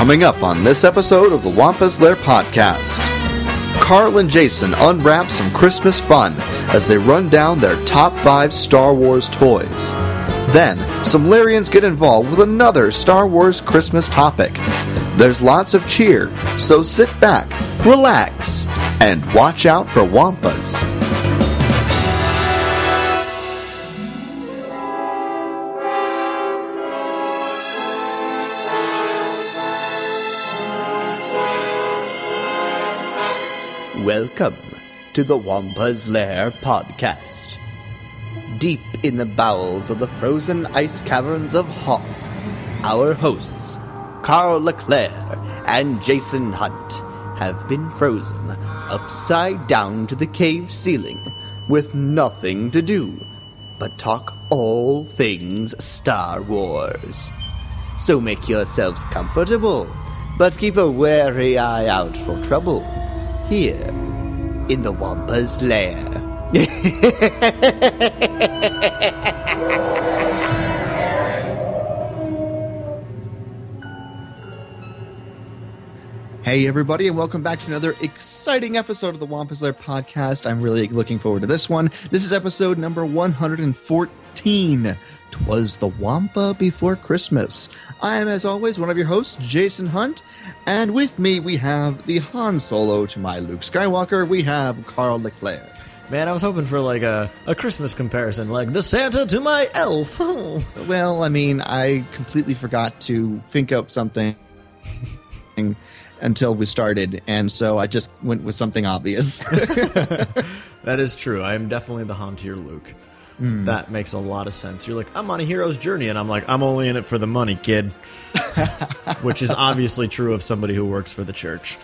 Coming up on this episode of the Wampa's Lair podcast, Carl and Jason unwrap some Christmas fun as they run down their top 5 Star Wars toys. Then, some Larians get involved with another Star Wars Christmas topic. There's lots of cheer, so sit back, relax, and watch out for Wampas. Welcome to the Wampa's Lair podcast. Deep in the bowels of the frozen ice caverns of Hoth, our hosts, Carl Leclerc and Jason Hunt, have been frozen upside down to the cave ceiling with nothing to do but talk all things Star Wars. So make yourselves comfortable, but keep a wary eye out for trouble here in the Wampa's Lair. Hey everybody, and welcome back to another exciting episode of the Wampa's Lair podcast. I'm really looking forward to this one. This is episode number 114. 'Twas the Wampa Before Christmas. I am, as always, one of your hosts, Jason Hunt, and with me we have the Han Solo to my Luke Skywalker. We have Carl Leclerc. Man, I was hoping for like a Christmas comparison, like the Santa to my elf. Well, I mean, I completely forgot to think up something until we started, and so I just went with something obvious. That is true. I am definitely the Han to your Luke. That makes a lot of sense. You're like, I'm on a hero's journey, and I'm like, I'm only in it for the money, kid. Which is obviously true of somebody who works for the church.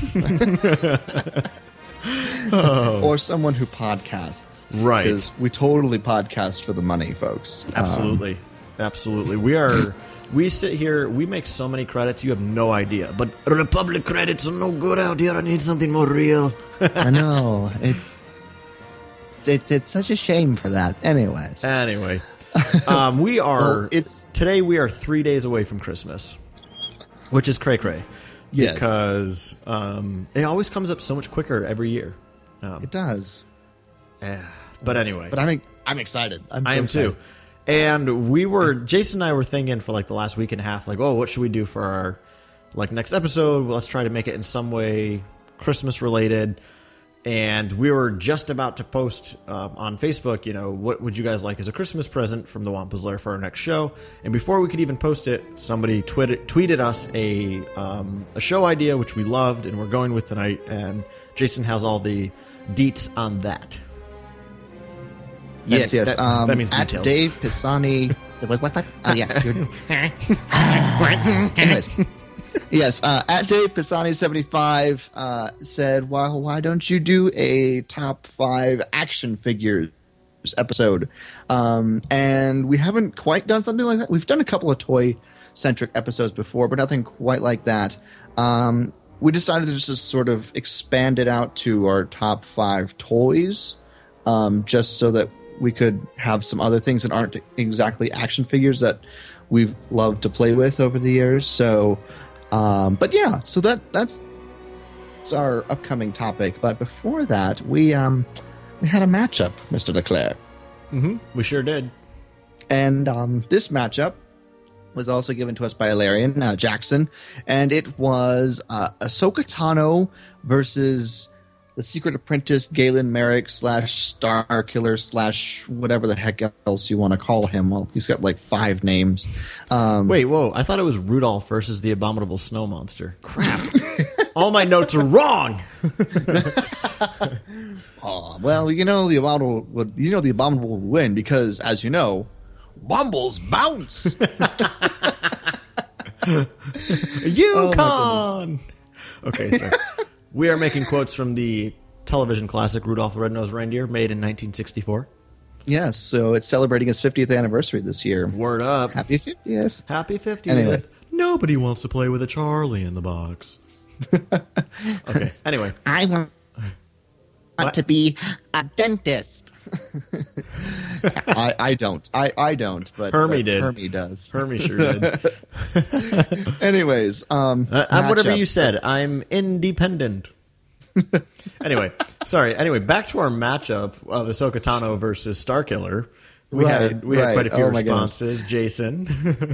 Or someone who podcasts. Right. Because we totally podcast for the money, folks. Absolutely. Absolutely. We sit here, we make so many credits, you have no idea. But Republic credits are no good out here. I need something more real. I know. It's such a shame for that. Anyway, we are. Well, today. We are 3 days away from Christmas, which is cray cray. Yes. Because it always comes up so much quicker every year. It does. But anyway, but I'm excited. I am too. And Jason and I were thinking for like the last week and a half, like, oh, what should we do for our next episode? Well, let's try to make it in some way Christmas related. And we were just about to post on Facebook, what would you guys like as a Christmas present from the Wampa's Lair for our next show? And before we could even post it, somebody tweeted us a show idea, which we loved, and we're going with tonight. And Jason has all the deets on that. Yes. That means at details. Dave Pisani. What? Oh, yes. Anyways. Yes, at Dave Pisani75 said, well, why don't you do a top 5 action figures episode? And we haven't quite done something like that. We've done a couple of toy-centric episodes before, but nothing quite like that. We decided to just sort of expand it out to our top 5 toys, just so that we could have some other things that aren't exactly action figures that we've loved to play with over the years. So... but yeah, so that's our upcoming topic. But before that, we had a matchup, Mr. Leclerc. Mm-hmm. We sure did. And this matchup was also given to us by Ilarian Jackson, and it was Ahsoka Tano versus the Secret Apprentice Galen Merrick / Star Killer / whatever the heck else you want to call him. Well, he's got like 5 names. Wait, whoa! I thought it was Rudolph versus the Abominable Snow Monster. Crap! All my notes are wrong. Well, the Abominable would win because, as you know, Wombles bounce. Yukon. Okay, so we are making quotes from the television classic Rudolph the Red-Nosed Reindeer, made in 1964. Yes, so it's celebrating its 50th anniversary this year. Word up. Happy 50th. Happy 50th. Anyway. Nobody wants to play with a Charlie in the box. Okay, anyway. I want to be a dentist. I don't. I don't. But Hermie did. Hermie does. Hermie sure did. Anyways, I'm whatever matchup. you said. I'm independent. Anyway, back to our matchup of Ahsoka Tano versus Starkiller. We had quite a few responses. Jason.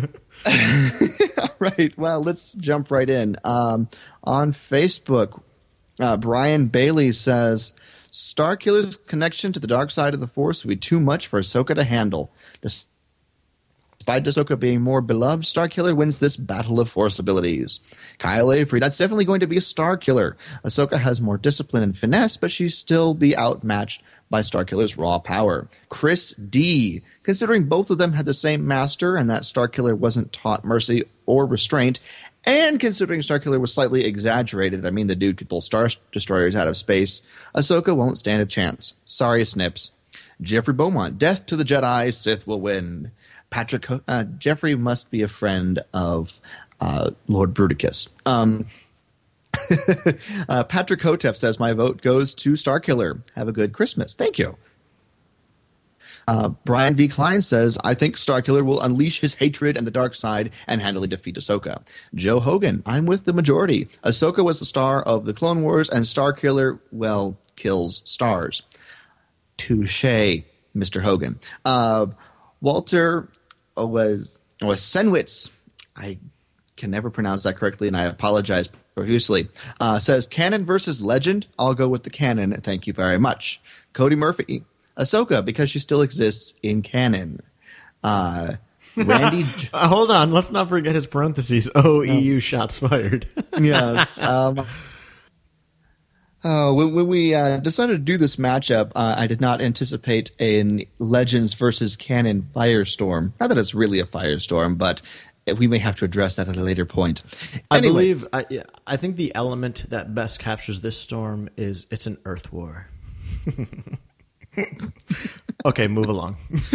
Right. Well, let's jump right in. On Facebook, Brian Bailey says, Starkiller's connection to the dark side of the Force would be too much for Ahsoka to handle. Despite Ahsoka being more beloved, Starkiller wins this battle of Force abilities. Kyle Avery, that's definitely going to be a Starkiller. Ahsoka has more discipline and finesse, but she'd still be outmatched by Starkiller's raw power. Chris D, considering both of them had the same master and that Starkiller wasn't taught mercy or restraint, and considering Starkiller was slightly exaggerated, I mean the dude could pull Star Destroyers out of space, Ahsoka won't stand a chance. Sorry, Snips. Jeffrey Beaumont, death to the Jedi, Sith will win. Jeffrey must be a friend of Lord Bruticus. Patrick Hotef says, my vote goes to Starkiller. Have a good Christmas. Thank you. Brian V. Klein says, I think Starkiller will unleash his hatred and the dark side and handily defeat Ahsoka. Joe Hogan, I'm with the majority. Ahsoka was the star of the Clone Wars, and Starkiller, well, kills stars. Touché, Mr. Hogan. Walter was Senwitz. I can never pronounce that correctly, and I apologize profusely. Says, canon versus legend. I'll go with the canon. Thank you very much. Cody Murphy. Ahsoka, because she still exists in canon. Randy. Hold on. Let's not forget his parentheses. OEU shots fired. Yes. When we decided to do this matchup, I did not anticipate a Legends versus Canon firestorm. Not that it's really a firestorm, but we may have to address that at a later point. Anyways. I think the element that best captures this storm is it's an Earth war. Okay, move along.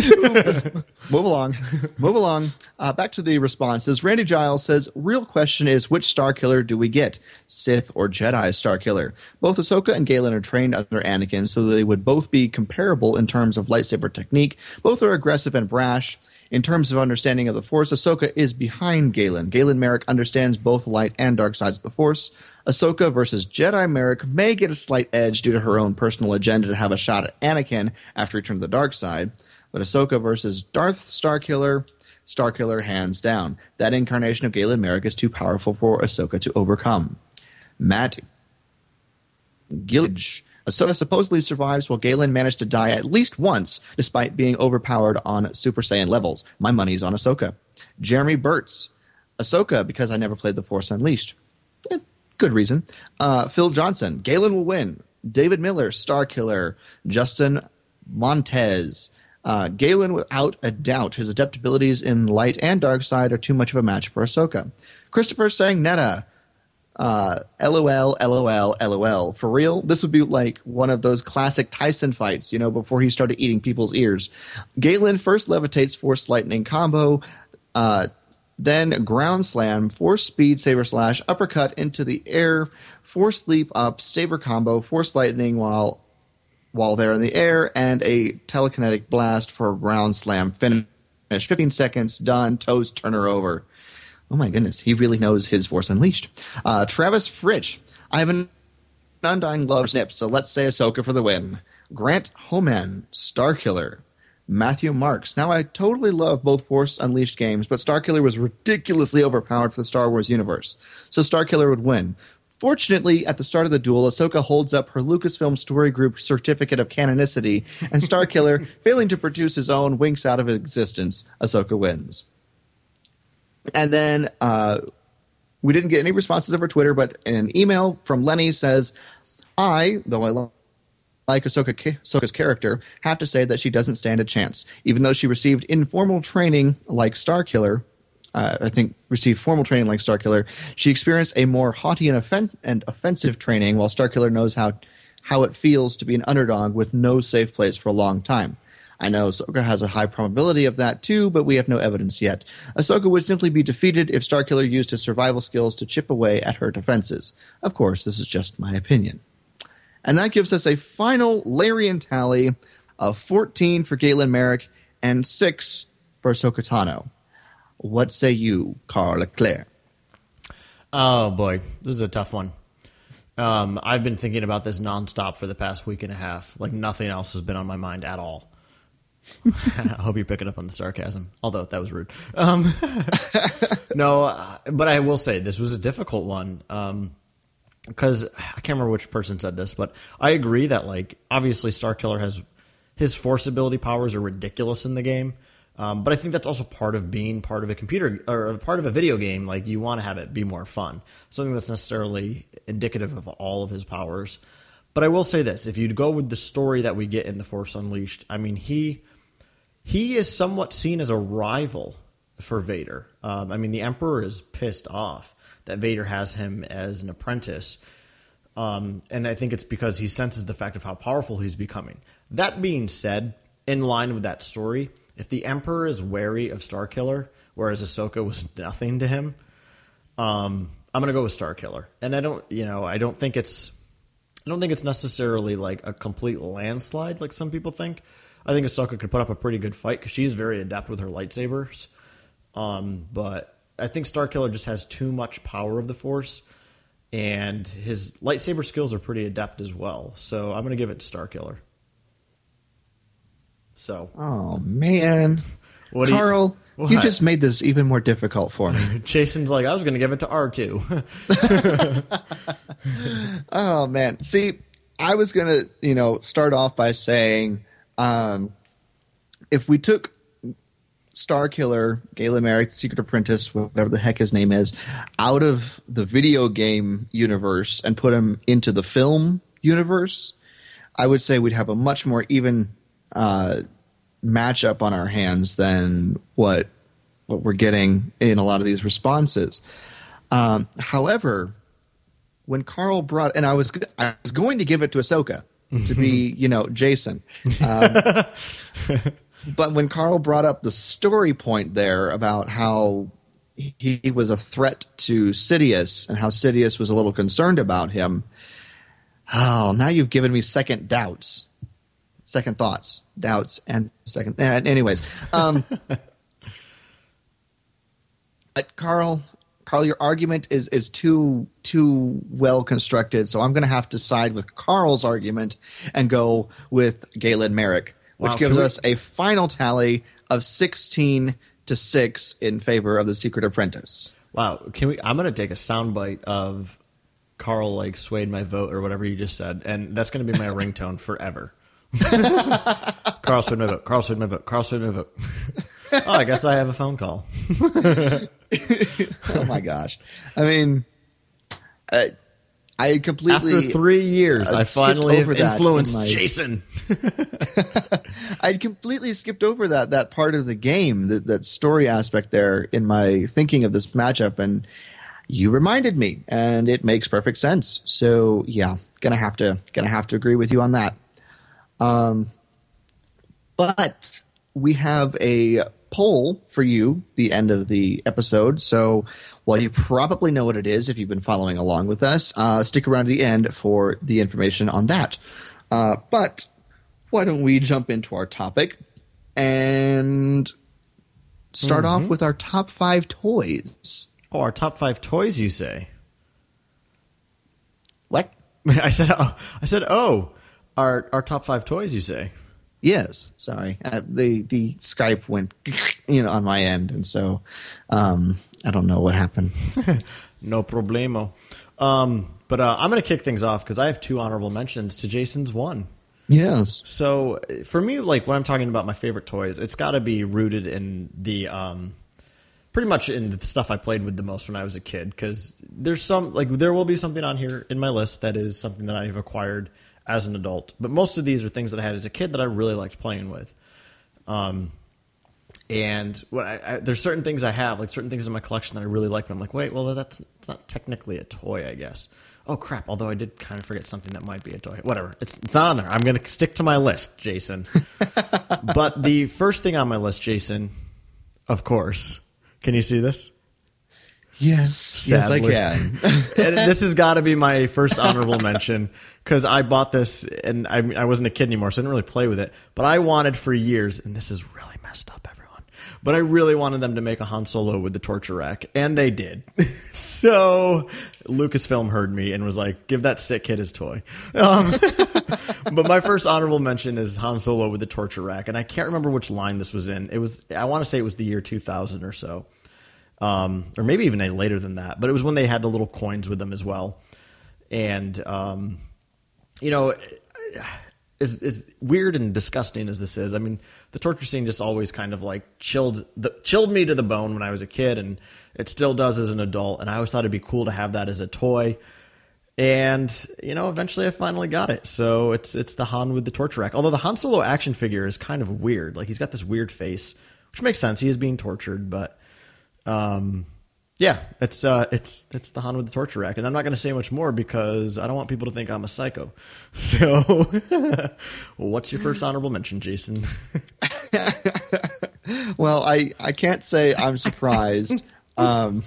Move along. Back to the responses. Randy Giles says, real question is, which Starkiller do we get? Sith or Jedi Starkiller? Both Ahsoka and Galen are trained under Anakin, so they would both be comparable in terms of lightsaber technique. Both are aggressive and brash. In terms of understanding of the Force, Ahsoka is behind Galen. Galen Merrick understands both light and dark sides of the Force. Ahsoka versus Jedi Merrick may get a slight edge due to her own personal agenda to have a shot at Anakin after return to the dark side. But Ahsoka versus Darth Starkiller hands down. That incarnation of Galen Merrick is too powerful for Ahsoka to overcome. Matt Gillage. Ahsoka supposedly survives while Galen managed to die at least once, despite being overpowered on Super Saiyan levels. My money's on Ahsoka. Jeremy Burtz. Ahsoka, because I never played The Force Unleashed. Good reason. Phil Johnson. Galen will win. David Miller. Starkiller. Justin Montez. Galen, without a doubt. His adaptabilities in light and dark side are too much of a match for Ahsoka. Christopher Sangnetta. LOL, LOL, LOL. For real, this would be like one of those classic Tyson fights, before he started eating people's ears. Galen first levitates Force Lightning combo, then ground slam, Force Speed, Saber Slash, uppercut into the air, Force Leap up, Saber combo, Force Lightning while they're in the air, and a telekinetic blast for a ground slam finish. 15 seconds, done, toast, turn her over. Oh my goodness, he really knows his Force Unleashed. Travis Fritsch. I have an undying love for Snips, so let's say Ahsoka for the win. Grant Homan, Starkiller. Matthew Marks. Now, I totally love both Force Unleashed games, but Starkiller was ridiculously overpowered for the Star Wars universe, so Starkiller would win. Fortunately, at the start of the duel, Ahsoka holds up her Lucasfilm Story Group certificate of canonicity, and Starkiller, failing to produce his own, winks out of existence. Ahsoka wins. And then we didn't get any responses over Twitter, but an email from Lenny says, though I like Ahsoka's character, have to say that she doesn't stand a chance. Even though she received informal training like Starkiller, she experienced a more haughty and offensive training, while Starkiller knows how it feels to be an underdog with no safe place for a long time. I know Ahsoka has a high probability of that too, but we have no evidence yet. Ahsoka would simply be defeated if Starkiller used his survival skills to chip away at her defenses. Of course, this is just my opinion. And that gives us a final Larian tally 14 for Galen Merrick, and 6 for Ahsoka Tano. What say you, Carl Leclerc? Oh, boy. This is a tough one. I've been thinking about this nonstop for the past week and a half. Like, nothing else has been on my mind at all. I hope you pick it up on the sarcasm, although that was rude. No, but I will say this was a difficult one because I can't remember which person said this, but I agree that, like, obviously Starkiller has his force ability powers are ridiculous in the game, but I think that's also part of being part of a computer or part of a video game. Like, you want to have it be more fun, something that's necessarily indicative of all of his powers. But I will say this: if you go with the story that we get in The Force Unleashed, I mean, he is somewhat seen as a rival for Vader. I mean, the Emperor is pissed off that Vader has him as an apprentice. And I think it's because he senses the fact of how powerful he's becoming. That being said, in line with that story, if the Emperor is wary of Starkiller, whereas Ahsoka was nothing to him, I'm going to go with Starkiller. And I don't think it's necessarily like a complete landslide like some people think. I think Ahsoka could put up a pretty good fight because she's very adept with her lightsabers. But I think Starkiller just has too much power of the Force, and his lightsaber skills are pretty adept as well. So I'm going to give it to Starkiller. So. Oh, man. Carl, you just made this even more difficult for me. Jason's like, I was going to give it to R2. Oh, man. See, I was going to, start off by saying, if we took Starkiller, Galen Merrick, the Secret Apprentice, whatever the heck his name is, out of the video game universe and put him into the film universe, I would say we'd have a much more even matchup on our hands than what we're getting in a lot of these responses. However, when Carl brought, and I was going to give it to Ahsoka to be, Jason. But when Carl brought up the story point there about how he was a threat to Sidious and how Sidious was a little concerned about him, now you've given me second thoughts, anyways. But Carl, your argument is too well constructed, so I'm going to have to side with Carl's argument and go with Galen Merrick, which gives us a final tally of 16-6 in favor of the Secret Apprentice. Wow, I'm going to take a soundbite of Carl like swayed my vote or whatever you just said, and that's going to be my ringtone forever. Carl swayed my vote. Carl swayed my vote. Carl swayed my vote. Oh, I guess I have a phone call. Oh my gosh! I mean, I completely after 3 years, I finally have influenced Jason. I'd completely skipped over that part of the game, that story aspect there in my thinking of this matchup, and you reminded me, and it makes perfect sense. So yeah, gonna have to agree with you on that. But we have a poll for you the end of the episode, so while you probably know what it is if you've been following along with us, stick around to the end for the information on that. But why don't we jump into our topic and start off with our top 5 toys. Oh, our top 5 toys, you say? What? I said our top 5 toys, you say? Yes, sorry. The Skype went, on my end, and so I don't know what happened. No problemo. But I'm going to kick things off because I have 2 honorable mentions to Jason's 1. Yes. So for me, like when I'm talking about my favorite toys, it's got to be rooted in the pretty much in the stuff I played with the most when I was a kid. Because there's there will be something on here in my list that is something that I've acquired as an adult, but most of these are things that I had as a kid that I really liked playing with. And there's certain things I have, like certain things in my collection that I really like, but I'm like, wait, well, it's not technically a toy, I guess. Oh crap! Although I did kind of forget something that might be a toy. Whatever, it's not on there. I'm going to stick to my list, Jason. But the first thing on my list, Jason, of course, can you see this? Yes, yes, I Sadly. can. And this has got to be my first honorable mention because I bought this and I wasn't a kid anymore, so I didn't really play with it. But I wanted for years, and this is really messed up, everyone. But I really wanted them to make a Han Solo with the torture rack, and they did. So Lucasfilm heard me and was like, "Give that sick kid his toy." But my first honorable mention is Han Solo with the torture rack, and I can't remember which line this was in. I want to say it was the year 2000 or so. Or maybe even later than that, but it was when they had the little coins with them as well. And, as weird and disgusting as this is, I mean, the torture scene just always kind of like chilled me to the bone when I was a kid, and it still does as an adult. And I always thought it'd be cool to have that as a toy. And, eventually I finally got it. So it's the Han with the torture rack. Although the Han Solo action figure is kind of weird. Like, he's got this weird face, which makes sense. He is being tortured, but it's the Han with the torture rack, and I'm not going to say much more because I don't want people to think I'm a psycho. So, what's your first honorable mention, Jason? Well, I can't say I'm surprised, but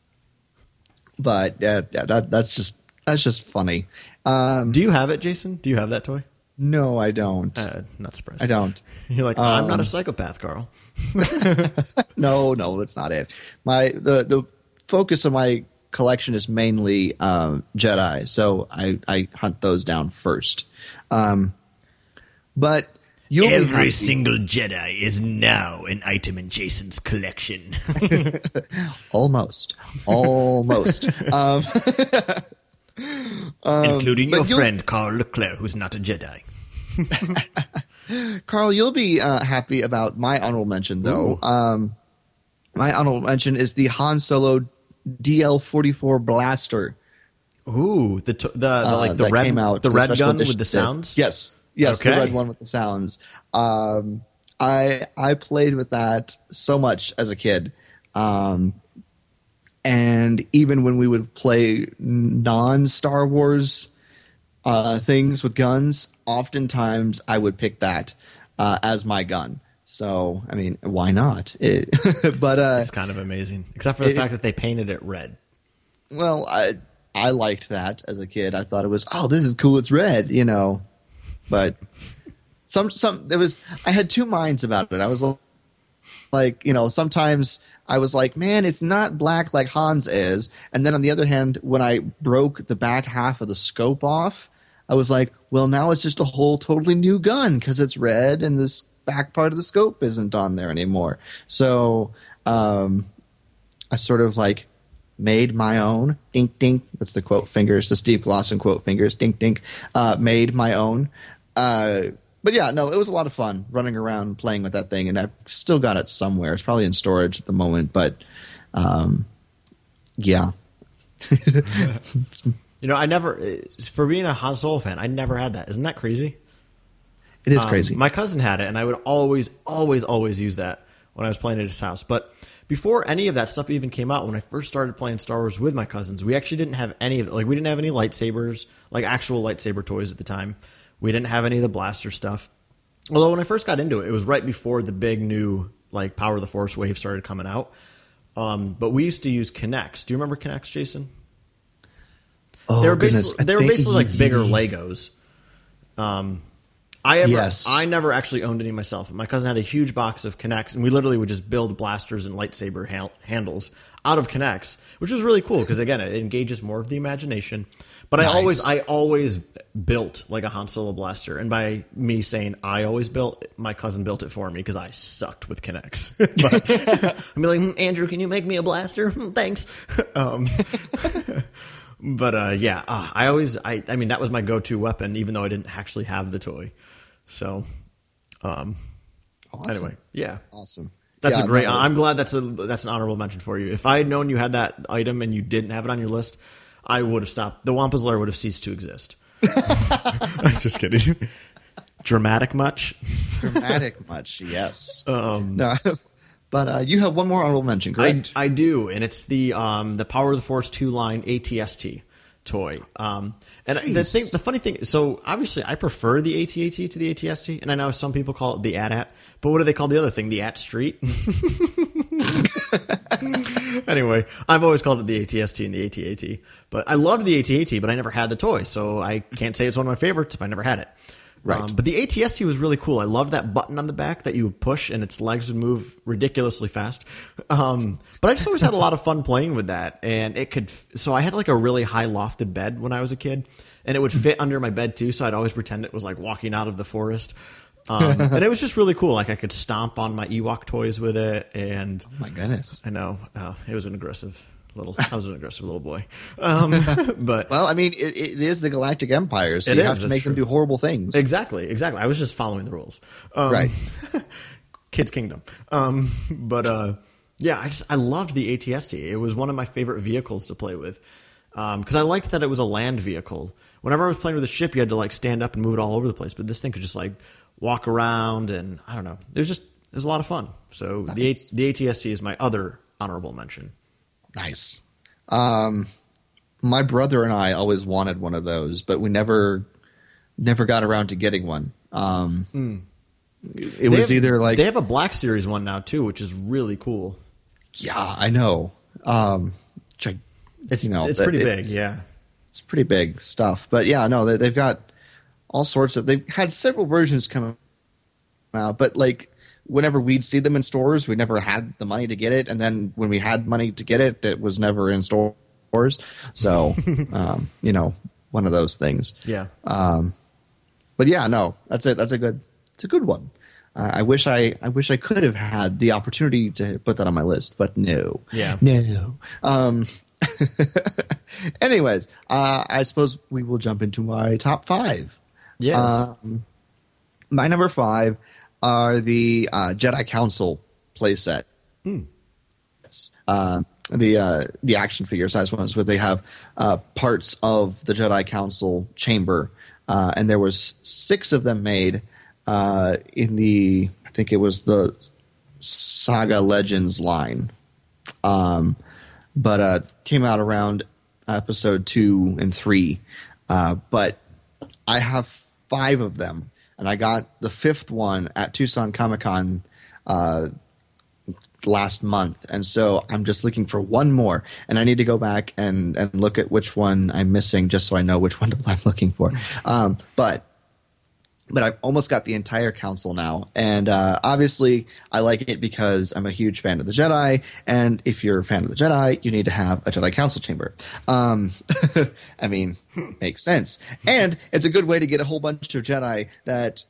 that's just funny. Do you have it, Jason? Do you have that toy? No, I don't. Not surprised. I don't. You're like, I'm not a psychopath, Carl. No, that's not it. The focus of my collection is mainly Jedi, so I hunt those down first. But every single Jedi is now an item in Jason's collection. Almost. Including your friend Carl Leclerc, who's not a Jedi. Carl, you'll be happy about my honorable mention, though. My honorable mention is the Han Solo DL-44 blaster. Ooh, the red came out the red gun with edition. the sounds. Yes, okay. The red one with the sounds. I played with that so much as a kid. And even when we would play non-Star Wars things with guns, oftentimes I would pick that as my gun. So, I mean, why not? But it's kind of amazing, except for the fact that they painted it red. Well, I liked that as a kid. I thought it was, this is cool. It's red, But I had two minds about it. I was like, sometimes I was like, man, it's not black like Han's is. And then on the other hand, when I broke the back half of the scope off, I was like, well, now it's just a whole totally new gun because it's red and this back part of the scope isn't on there anymore. So I sort of like made my own. Dink, dink. That's the quote fingers, the Steve Glosson quote fingers. Dink, dink. Made my own. But yeah, no, it was a lot of fun running around playing with that thing, and I've still got it somewhere. It's probably in storage at the moment, but yeah. I never, for being a Han Solo fan, I never had that. Isn't that crazy? It is crazy. My cousin had it, and I would always use that when I was playing at his house. But before any of that stuff even came out, when I first started playing Star Wars with my cousins, we actually didn't have any of it. Like, we didn't have any lightsabers, like actual lightsaber toys at the time. We didn't have any of the blaster stuff. Although when I first got into it, it was right before the big new like Power of the Force wave started coming out. But we used to use Kinects. Do you remember Kinects, Jason? Oh, they were goodness. basically like bigger Legos. Yes. I never actually owned any myself. My cousin had a huge box of Kinects, and we literally would just build blasters and lightsaber handles out of Kinects, which was really cool because, again, it engages more of the imagination. But Nice. I always built like a Han Solo blaster, and by me saying I always built, my cousin built it for me because I sucked with Kinects. But I'm like, Andrew, can you make me a blaster? Thanks. But I mean, that was my go-to weapon, even though I didn't actually have the toy. So, Awesome. anyway, yeah, Awesome. that's Yeah, a great. no, I'm glad that's an honorable mention for you. If I had known you had that item and you didn't have it on your list, I would have stopped. The Wampa's Lair would have ceased to exist. I'm just kidding. Dramatic much? Dramatic much, yes. No. But you have one more honorable mention, correct? I do, and it's the Power of the Force 2 line ATST, toy. The funny thing, so obviously I prefer the AT-AT to the AT-ST, and I know some people call it the AT-AT, but what do they call the other thing? The AT-Street? Anyway, I've always called it the AT-ST and the AT-AT, but I loved the AT-AT, but I never had the toy, so I can't say it's one of my favorites if I never had it. Right. But the AT-ST was really cool. I loved that button on the back that you would push and its legs would move ridiculously fast. But I just always had a lot of fun playing with that. And so I had like a really high lofted bed when I was a kid, and it would fit under my bed too. So I'd always pretend it was like walking out of the forest. And it was just really cool. Like I could stomp on my Ewok toys with it. And oh my goodness. I know. It was an aggressive little boy. But well, I mean, it is the Galactic Empire, so you have to make them do horrible things. Exactly. I was just following the rules. Right. Kids Kingdom. Yeah, I loved the AT-ST. It was one of my favorite vehicles to play with. Because I liked that it was a land vehicle. Whenever I was playing with a ship, you had to like stand up and move it all over the place. But this thing could just like walk around, and I don't know. It was a lot of fun. So nice. The AT-ST is my other honorable mention. Nice. My brother and I always wanted one of those, but we never got around to getting one. It was either like they have a Black Series one now too, which is really cool. Yeah, I know. It's pretty big. Yeah, it's pretty big stuff. But yeah, no, they've got all sorts of. They've had several versions come out, but like whenever we'd see them in stores, we never had the money to get it, and then when we had money to get it, it was never in stores. So, one of those things. Yeah. But yeah, no, that's it. It's a good one. I wish I could have had the opportunity to put that on my list, but no. Yeah. No. Anyways, I suppose we will jump into my top 5. Yes. My number 5 are the Jedi Council playset. It's the action figure size ones where they have parts of the Jedi Council chamber, and there was 6 of them made in the, I think it was the Saga Legends line, but came out around episode 2 and 3. But I have 5 of them, and I got the 5th one at Tucson Comic-Con last month, and so I'm just looking for one more, and I need to go back and look at which one I'm missing just so I know which one I'm looking for. But I've almost got the entire council now, and obviously I like it because I'm a huge fan of the Jedi, and if you're a fan of the Jedi, you need to have a Jedi Council chamber. I mean, makes sense. And it's a good way to get a whole bunch of Jedi that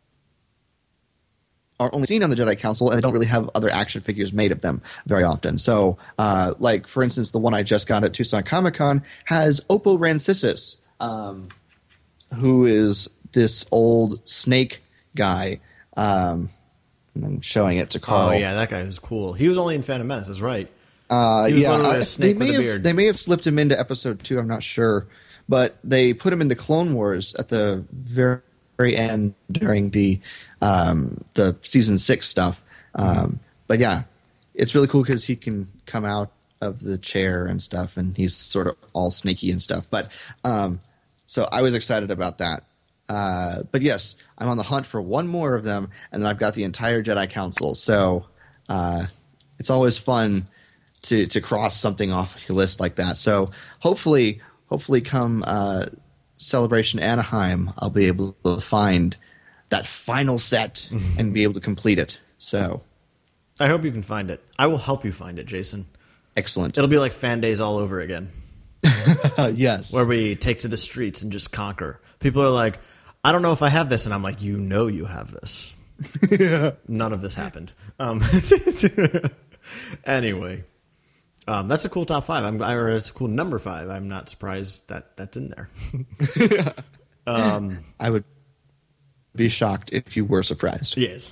are only seen on the Jedi Council, and they don't really have other action figures made of them very often. So, like, for instance, the one I just got at Tucson Comic-Con has Oppo Rancisis, who is this old snake guy. And I'm showing it to Carl. Oh, yeah, that guy was cool. He was only in Phantom Menace, that's right. Yeah, a snake with a beard. They may have slipped him into episode 2, I'm not sure. But they put him into Clone Wars at the very end during the season 6 stuff. But yeah, it's really cool because he can come out of the chair and stuff, and he's sort of all snaky and stuff. But so I was excited about that. But yes, I'm on the hunt for one more of them, and then I've got the entire Jedi Council. So it's always fun to cross something off your list like that. So hopefully come Celebration Anaheim, I'll be able to find that final set and be able to complete it. So I hope you can find it. I will help you find it, Jason. Excellent. It'll be like Fan Days all over again. Yes. Where we take to the streets and just conquer. People are like, I don't know if I have this, and I'm like, you have this. Yeah. None of this happened. Anyway, that's a cool top 5. Or it's a cool number 5. I'm not surprised that that's in there. I would be shocked if you were surprised. Yes.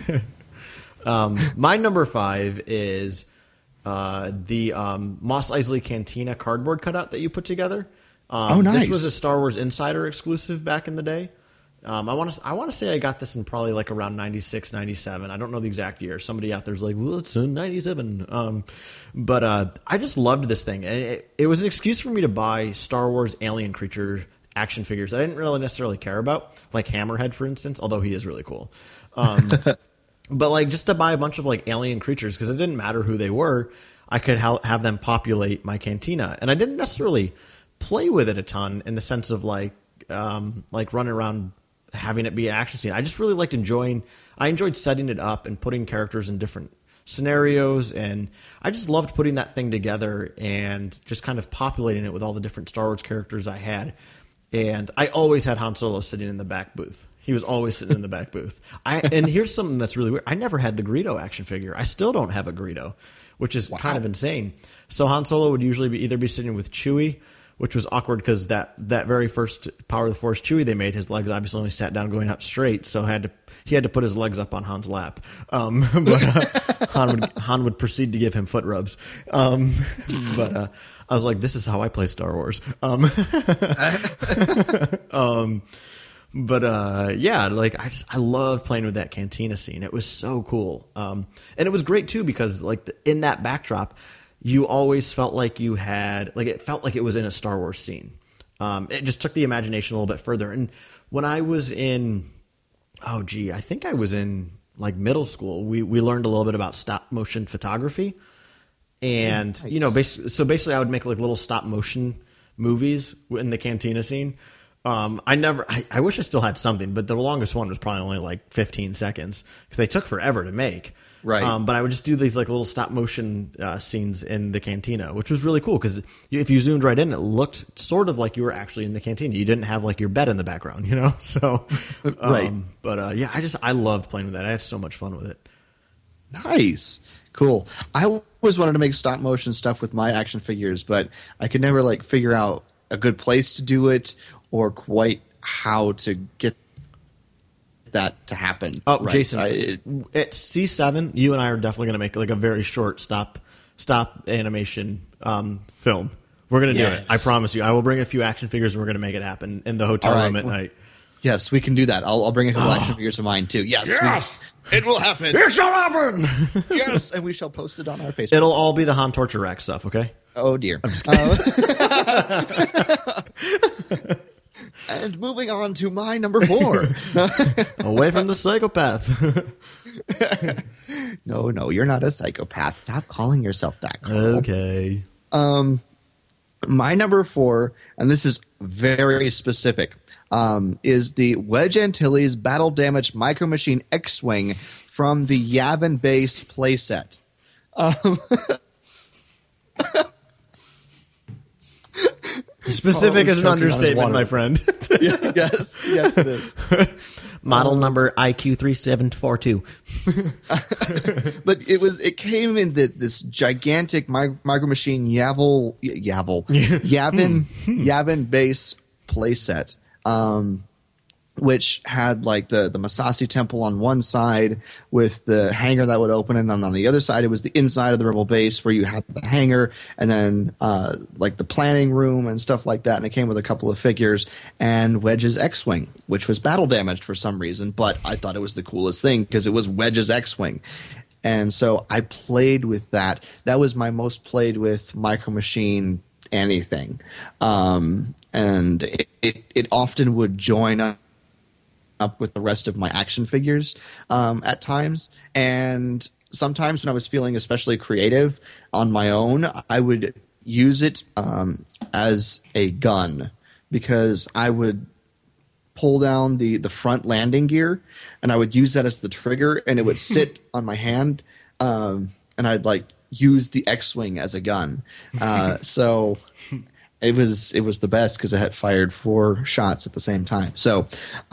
My number 5 is the Mos Eisley Cantina cardboard cutout that you put together. Oh, nice. This was a Star Wars Insider exclusive back in the day. I want to say I got this in probably like around 96, 97. I don't know the exact year. Somebody out there's like, well, it's in 97. But I just loved this thing. And it was an excuse for me to buy Star Wars alien creature action figures I didn't really necessarily care about, like Hammerhead, for instance, although he is really cool. But like just to buy a bunch of like alien creatures, because it didn't matter who they were, I could have them populate my cantina. And I didn't necessarily play with it a ton in the sense of like running around having it be an action scene. I just really I enjoyed setting it up and putting characters in different scenarios, and I just loved putting that thing together and just kind of populating it with all the different Star Wars characters I had. And I always had Han Solo sitting in the back booth. He was always sitting in the back booth. And here's something that's really weird. I never had the Greedo action figure. I still don't have a Greedo, which is kind of insane. So Han Solo would usually either be sitting with Chewie, which was awkward because that very first Power of the Force Chewie they made, his legs obviously only sat down going up straight, so he had to put his legs up on Han's lap. But Han would proceed to give him foot rubs. But I was like, this is how I play Star Wars. Yeah, like I love playing with that cantina scene. It was so cool. And it was great too because like in that backdrop, you always felt like you had, like, it felt like it was in a Star Wars scene. It just took the imagination a little bit further. And when I was in, I think I was in like middle school, we learned a little bit about stop motion photography. And, nice. Basically I would make like little stop motion movies in the cantina scene. I wish I still had something, but the longest one was probably only like 15 seconds because they took forever to make. Right. But I would just do these like little stop motion scenes in the cantina, which was really cool because if you zoomed right in, it looked sort of like you were actually in the cantina. You didn't have like your bed in the background, So, right. But yeah, I loved playing with that. I had so much fun with it. Nice. Cool. I always wanted to make stop motion stuff with my action figures, but I could never like figure out a good place to do it or quite how to get that to happen. Oh, right. Jason, at C7, you and I are definitely going to make like a very short stop animation film. We're going to do it. I promise you. I will bring a few action figures and we're going to make it happen in the hotel room at night. Yes, we can do that. I'll bring a couple action figures of mine too. Yes, it will happen. It shall happen. Yes, and we shall post it on our Facebook. It'll all be the Han torture rack stuff. Okay. Oh dear. I'm just and moving on to my number 4. Away from the psychopath. No, you're not a psychopath. Stop calling yourself that, Carl. Okay. My number 4, and this is very specific, is the Wedge Antilles Battle Damaged Micro Machine X-Wing from the Yavin Base playset. Specific is an understatement, my friend. Yes, it is. Model number IQ3742. But it came in this gigantic micro machine Yavin base playset, which had like the Masasi Temple on one side with the hangar that would open, and on the other side it was the inside of the Rebel base where you had the hangar and then like the planning room and stuff like that. And it came with a couple of figures and Wedge's X-Wing, which was battle damaged for some reason, but I thought it was the coolest thing because it was Wedge's X-Wing. And so I played with that. That was my most played with Micro Machine anything. And it often would join up with the rest of my action figures at times. And sometimes when I was feeling especially creative on my own, I would use it as a gun because I would pull down the front landing gear and I would use that as the trigger and it would sit on my hand and I'd like use the X-Wing as a gun. So it was the best because I had fired 4 shots at the same time. So,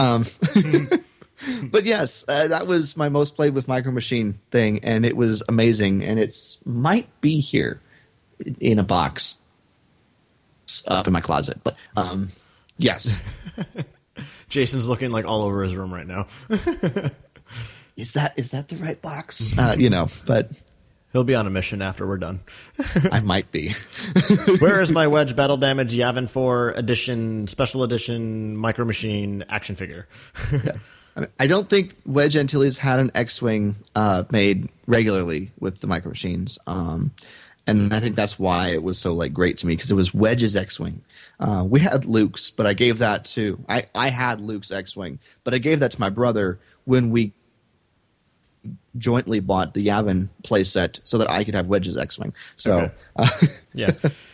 but yes, that was my most played with Micro Machine thing, and it was amazing. And it's might be here in a box up in my closet. But yes, Jason's looking like all over his room right now. Is that the right box? But He'll be on a mission after we're done. I might be. Where is my Wedge Battle Damage Yavin 4 edition, special edition, Micro Machine action figure? Yes. I don't think Wedge Antilles had an X-Wing made regularly with the Micro Machines. And I think that's why it was so great to me, because it was Wedge's X-Wing. We had Luke's, but I gave that to I had Luke's X-Wing, but I gave that to my brother when we jointly bought the Yavin playset so that I could have Wedge's X-Wing. So yeah,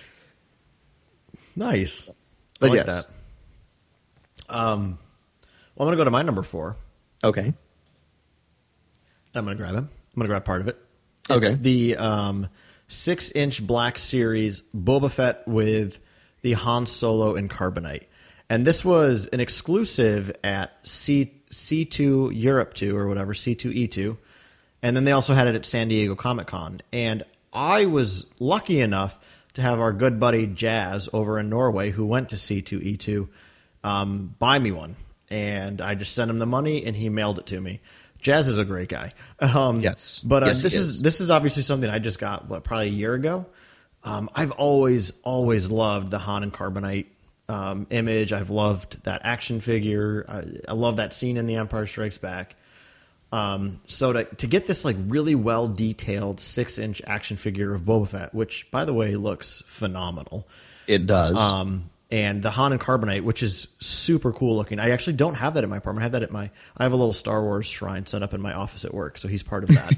nice. But I like yes. that. Well, I'm gonna go to my number 4. Okay. I'm gonna grab him. I'm gonna grab part of it. Okay. It's the 6-inch Black Series Boba Fett with the Han Solo and Carbonite. And this was an exclusive at C2 Europe 2 or whatever, C2E2. And then they also had it at San Diego Comic-Con. And I was lucky enough to have our good buddy Jazz over in Norway, who went to C2E2, buy me one. And I just sent him the money, and he mailed it to me. Jazz is a great guy. Yes. But Yes, this is obviously something I just got, probably a year ago. I've always loved the Han and Carbonite image. I've loved that action figure. I love that scene in The Empire Strikes Back. So to get this really well detailed 6-inch action figure of Boba Fett, which by the way looks phenomenal. It does. And the Han and Carbonite, which is super cool looking. I actually don't have that in my apartment. I have that at I have a little Star Wars shrine set up in my office at work, so he's part of that.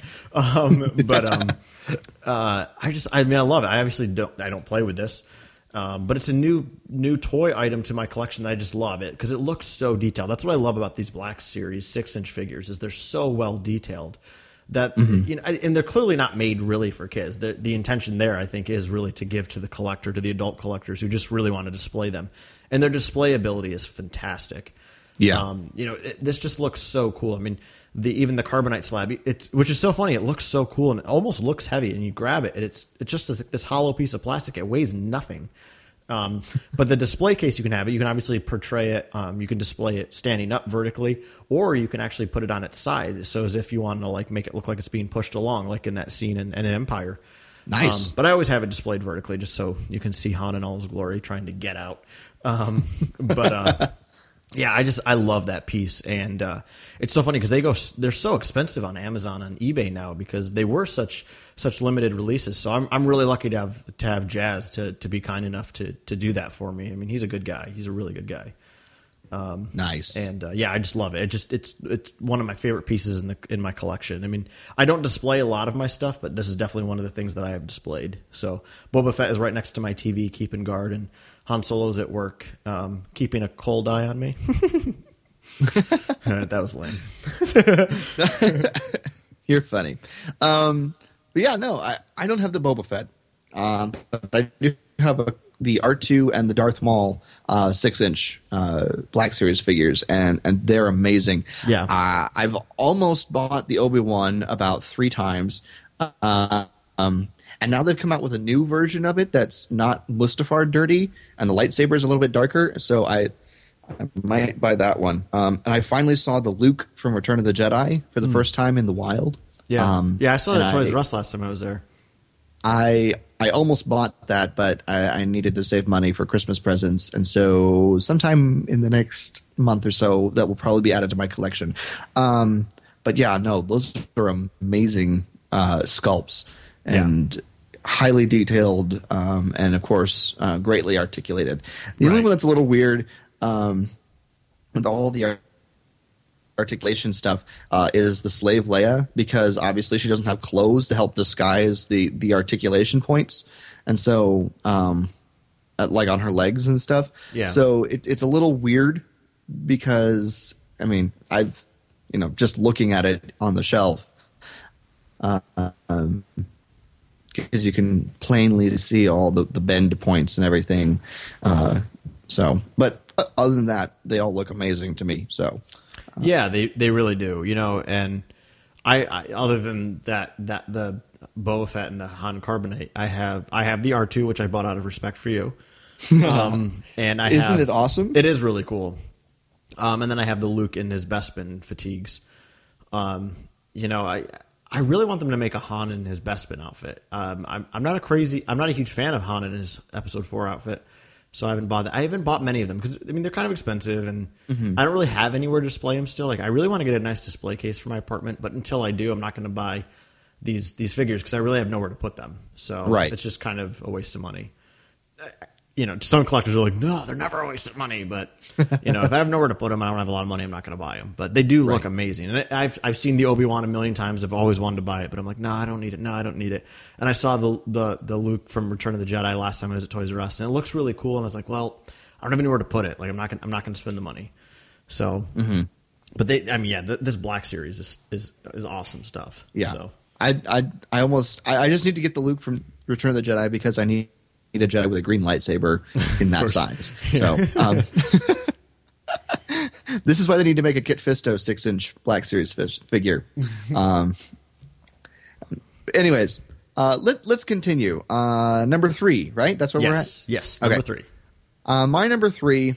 I love it. I obviously don't play with this. But it's a new toy item to my collection that I just love it because it looks so detailed. That's what I love about these Black Series 6-inch figures is they're so well detailed that and they're clearly not made really for kids. The intention there, I think, is really to give to the collector, to the adult collectors who just really want to display them, and their display ability is fantastic. Yeah, this just looks so cool. I mean, even the Carbonite slab, which is so funny. It looks so cool and it almost looks heavy. And you grab it, and it's just this hollow piece of plastic. It weighs nothing. But the display case you can have it. You can obviously portray it. You can display it standing up vertically, or you can actually put it on its side, so as if you want to make it look like it's being pushed along, like in that scene in Empire. Nice. But I always have it displayed vertically, just so you can see Han in all his glory trying to get out. Yeah, I love that piece, and it's so funny because they're so expensive on Amazon and eBay now because they were such limited releases. So I'm really lucky to have Jazz to be kind enough to do that for me. I mean, he's a good guy. He's a really good guy. Nice. And I just love it. It's one of my favorite pieces in my collection. I mean, I don't display a lot of my stuff, but this is definitely one of the things that I have displayed. So Boba Fett is right next to my TV, keeping guard, and Han Solo's at work, keeping a cold eye on me. That was lame. You're funny. But yeah, no, I don't have the Boba Fett. But I do have the R2 and the Darth Maul 6-inch Black Series figures, and they're amazing. Yeah. I've almost bought the Obi-Wan about 3 times. And now they've come out with a new version of it that's not Mustafar dirty, and the lightsaber is a little bit darker, so I might buy that one. And I finally saw the Luke from Return of the Jedi for the first time in the wild. Yeah, I saw that at Toys R Us last time I was there. I almost bought that, but I needed to save money for Christmas presents, and so sometime in the next month or so, that will probably be added to my collection. But yeah, no, those are amazing sculpts. And highly detailed, and of course, greatly articulated. The only one that's a little weird with all the articulation stuff is the slave Leia, because obviously she doesn't have clothes to help disguise the articulation points, and so like on her legs and stuff. Yeah. So it's a little weird because I mean I've just looking at it on the shelf. Because you can plainly see all the bend points and everything. But other than that, they all look amazing to me. So, yeah, they really do. And I other than that the Boba Fett and the Han Carbonite, I have the R2, which I bought out of respect for you. And isn't it awesome? It is really cool. And then I have the Luke in his Bespin fatigues. I I really want them to make a Han in his Bespin outfit. I'm not a huge fan of Han in his Episode 4 outfit, so I haven't bought that. I haven't bought many of them because they're kind of expensive, and I don't really have anywhere to display them still. Like, I really want to get a nice display case for my apartment, but until I do, I'm not going to buy these figures because I really have nowhere to put them. So it's just kind of a waste of money. Some collectors are like, no, they're never a waste of money. But, if I have nowhere to put them, I don't have a lot of money, I'm not going to buy them. But they do look amazing. And I've seen the Obi-Wan a million times. I've always wanted to buy it. But I'm like, no, I don't need it. No, I don't need it. And I saw the Luke from Return of the Jedi last time I was at Toys R Us. And it looks really cool. And I was like, well, I don't have anywhere to put it. Like, I'm not going to spend the money. So, but this Black Series is awesome stuff. Yeah. So. I just need to get the Luke from Return of the Jedi because I need a Jedi with a green lightsaber in that size. So this is why they need to make a Kit Fisto 6-inch Black Series figure. Anyways, let's continue. Number 3, right? That's where we're at? Yes, number 3. My number 3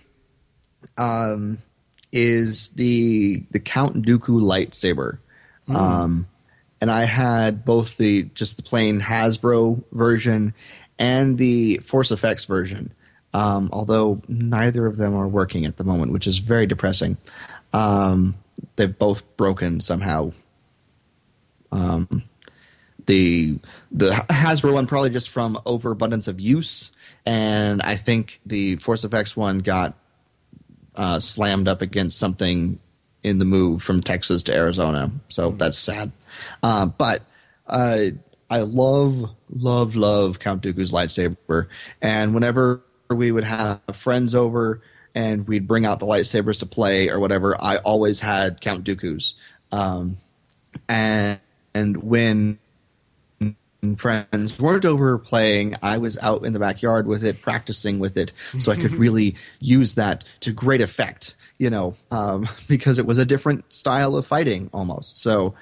is the Count Dooku lightsaber. And I had both the plain Hasbro version and the Force Effects version, although neither of them are working at the moment, which is very depressing. They've both broken somehow. The Hasbro one probably just from overabundance of use, and I think the Force Effects one got slammed up against something in the move from Texas to Arizona, so that's sad. But I love Count Dooku's lightsaber, and whenever we would have friends over and we'd bring out the lightsabers to play or whatever, I always had Count Dooku's. And when friends weren't over playing, I was out in the backyard with it, practicing with it, so I could really use that to great effect. Because it was a different style of fighting almost. So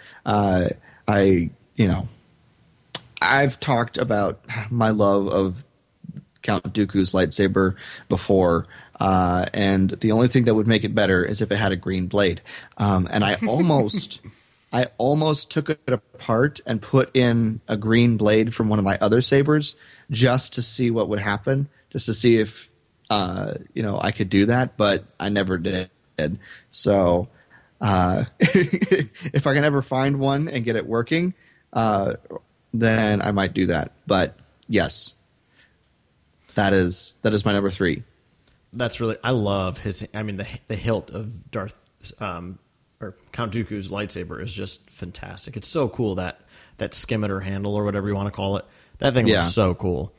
I've talked about my love of Count Dooku's lightsaber before, and the only thing that would make it better is if it had a green blade. And I almost took it apart and put in a green blade from one of my other sabers just to see what would happen, just to see if I could do that, but I never did. So if I can ever find one and get it working, then I might do that. But yes, that is my number 3. That's really, I love the hilt of Darth or Count Dooku's lightsaber is just fantastic. It's so cool, that skimitar handle or whatever you want to call it. That thing looks so cool.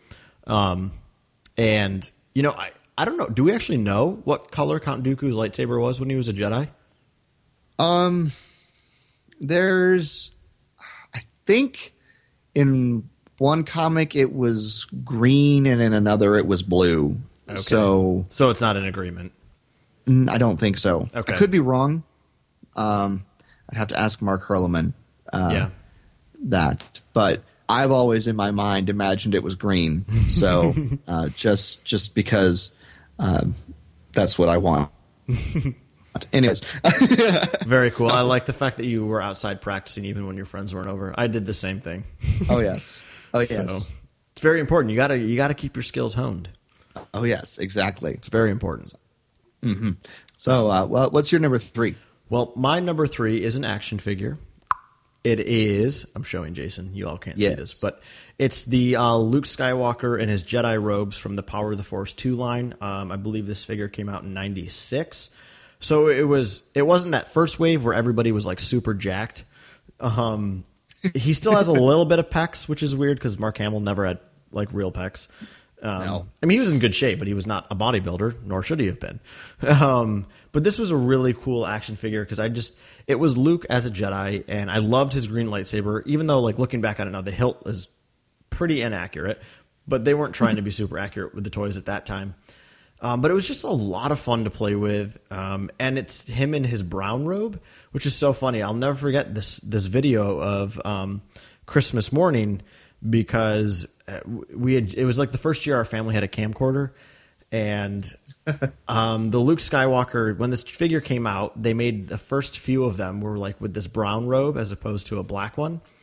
And I don't know. Do we actually know what color Count Dooku's lightsaber was when he was a Jedi? I think in one comic it was green and in another it was blue. Okay. So it's not an agreement. I don't think so. Okay. I could be wrong. I'd have to ask Mark Hurleman that. But I've always in my mind imagined it was green. So just because that's what I want. Anyways. Very cool. I like the fact that you were outside practicing even when your friends weren't over. I did the same thing. Oh yes. So it's very important. You gotta keep your skills honed. Oh yes, exactly. It's very important. Mm-hmm. So what's your number 3? Well, my number 3 is an action figure. It is, I'm showing Jason, you all can't see this, but it's the Luke Skywalker in his Jedi robes from the Power of the Force 2 line. I believe this figure came out in 96. So it wasn't that first wave where everybody was like super jacked. He still has a little bit of pecs, which is weird because Mark Hamill never had like real pecs. No. I mean, he was in good shape, but he was not a bodybuilder, nor should he have been. But this was a really cool action figure because it was Luke as a Jedi, and I loved his green lightsaber, even though, like, looking back on it now, the hilt is pretty inaccurate, but they weren't trying to be super accurate with the toys at that time. But it was just a lot of fun to play with, and it's him in his brown robe, which is so funny. I'll never forget this video of Christmas morning because it was like the first year our family had a camcorder, and the Luke Skywalker, when this figure came out, they made the first few of them were like with this brown robe as opposed to a black one.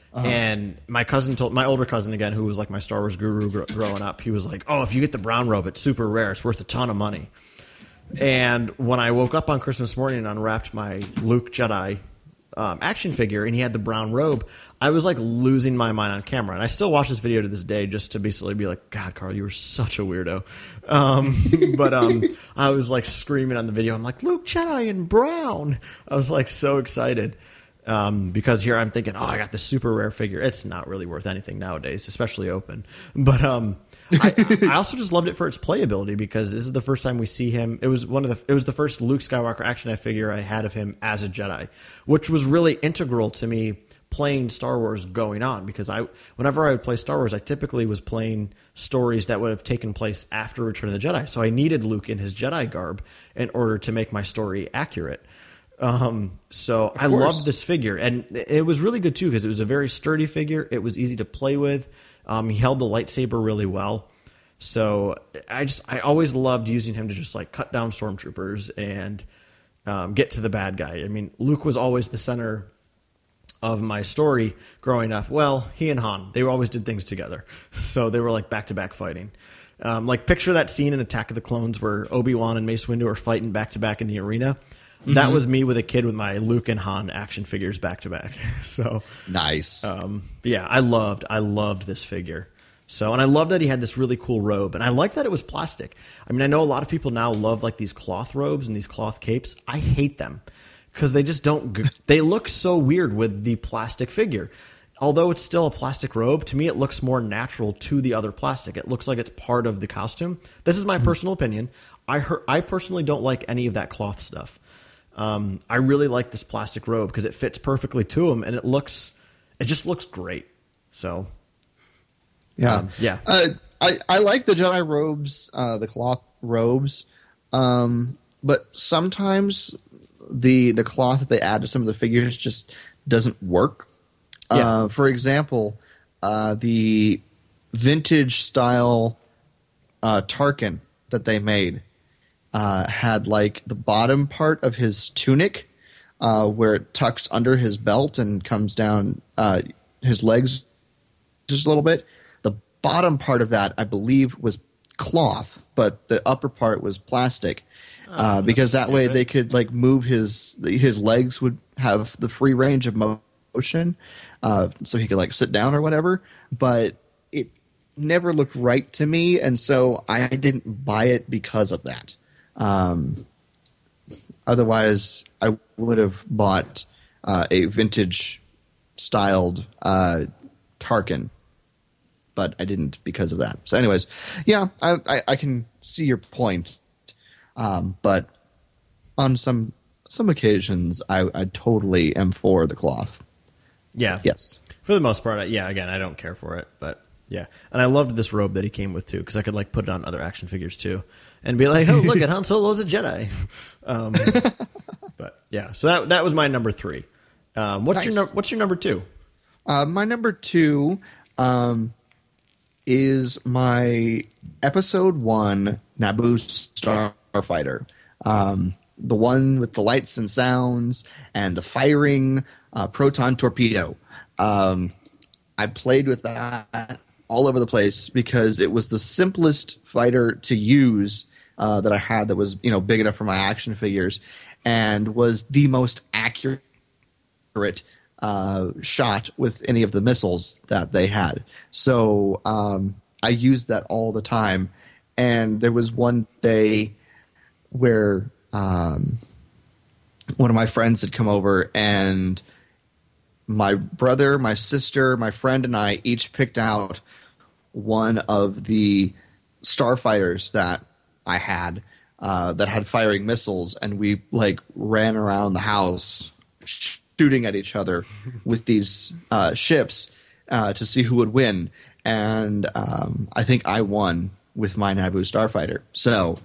And my older cousin again, who was like my Star Wars guru growing up, he was like, "Oh, if you get the brown robe, it's super rare. It's worth a ton of money." And when I woke up on Christmas morning and unwrapped my Luke Jedi action figure, and he had the brown robe, I was like losing my mind on camera. And I still watch this video to this day just to basically be like, "God, Carl, you were such a weirdo." But I was like screaming on the video. I'm like, "Luke Jedi in brown!" I was like so excited. Because here I'm thinking, oh, I got this super rare figure. It's not really worth anything nowadays, especially open. But I also just loved it for its playability because this is the first time we see him. It was the first Luke Skywalker action figure I had of him as a Jedi, which was really integral to me playing Star Wars going on. Because whenever I would play Star Wars, I typically was playing stories that would have taken place after Return of the Jedi. So I needed Luke in his Jedi garb in order to make my story accurate. So I loved this figure, and it was really good too because it was a very sturdy figure. It was easy to play with. He held the lightsaber really well. So I always loved using him to just like cut down stormtroopers and get to the bad guy. I mean, Luke was always the center of my story growing up. Well, he and Han, they always did things together. So they were like back to back fighting. Like picture that scene in Attack of the Clones where Obi-Wan and Mace Windu are fighting back to back in the arena. That was me with a kid with my Luke and Han action figures back to back. So nice. Yeah, I loved this figure. So, and I love that he had this really cool robe, and I like that it was plastic. I mean, I know a lot of people now love like these cloth robes and these cloth capes. I hate them because they just don't. They look so weird with the plastic figure. Although it's still a plastic robe, to me it looks more natural to the other plastic. It looks like it's part of the costume. This is my personal opinion. I personally don't like any of that cloth stuff. I really like this plastic robe because it fits perfectly to him, and it just looks great. So, yeah. I like the Jedi robes, the cloth robes, but sometimes the cloth that they add to some of the figures just doesn't work. Yeah. For example, the vintage style Tarkin that they made. Had like the bottom part of his tunic where it tucks under his belt and comes down his legs just a little bit. The bottom part of that, I believe, was cloth, but the upper part was plastic because that way they could like move his legs would have the free range of motion so he could like sit down or whatever. But it never looked right to me, and so I didn't buy it because of that. Otherwise, I would have bought a vintage styled Tarkin, but I didn't because of that. So, anyways, yeah, I can see your point, but on some occasions, I totally am for the cloth. Yeah. Yes. For the most part, yeah. Again, I don't care for it, but. Yeah, and I loved this robe that he came with too because I could like put it on other action figures too, and be like, "Oh, look at Han Solo's a Jedi." But yeah, so that was my number 3. What's your number 2? My number 2 is my Episode 1 Naboo Starfighter, the one with the lights and sounds and the firing proton torpedo. I played with that all over the place because it was the simplest fighter to use that I had that was big enough for my action figures and was the most accurate shot with any of the missiles that they had. So I used that all the time. And there was one day where one of my friends had come over and my brother, my sister, my friend, and I each picked out one of the starfighters that I had that had firing missiles, and we like ran around the house shooting at each other with these ships to see who would win. And I think I won with my Naboo starfighter. So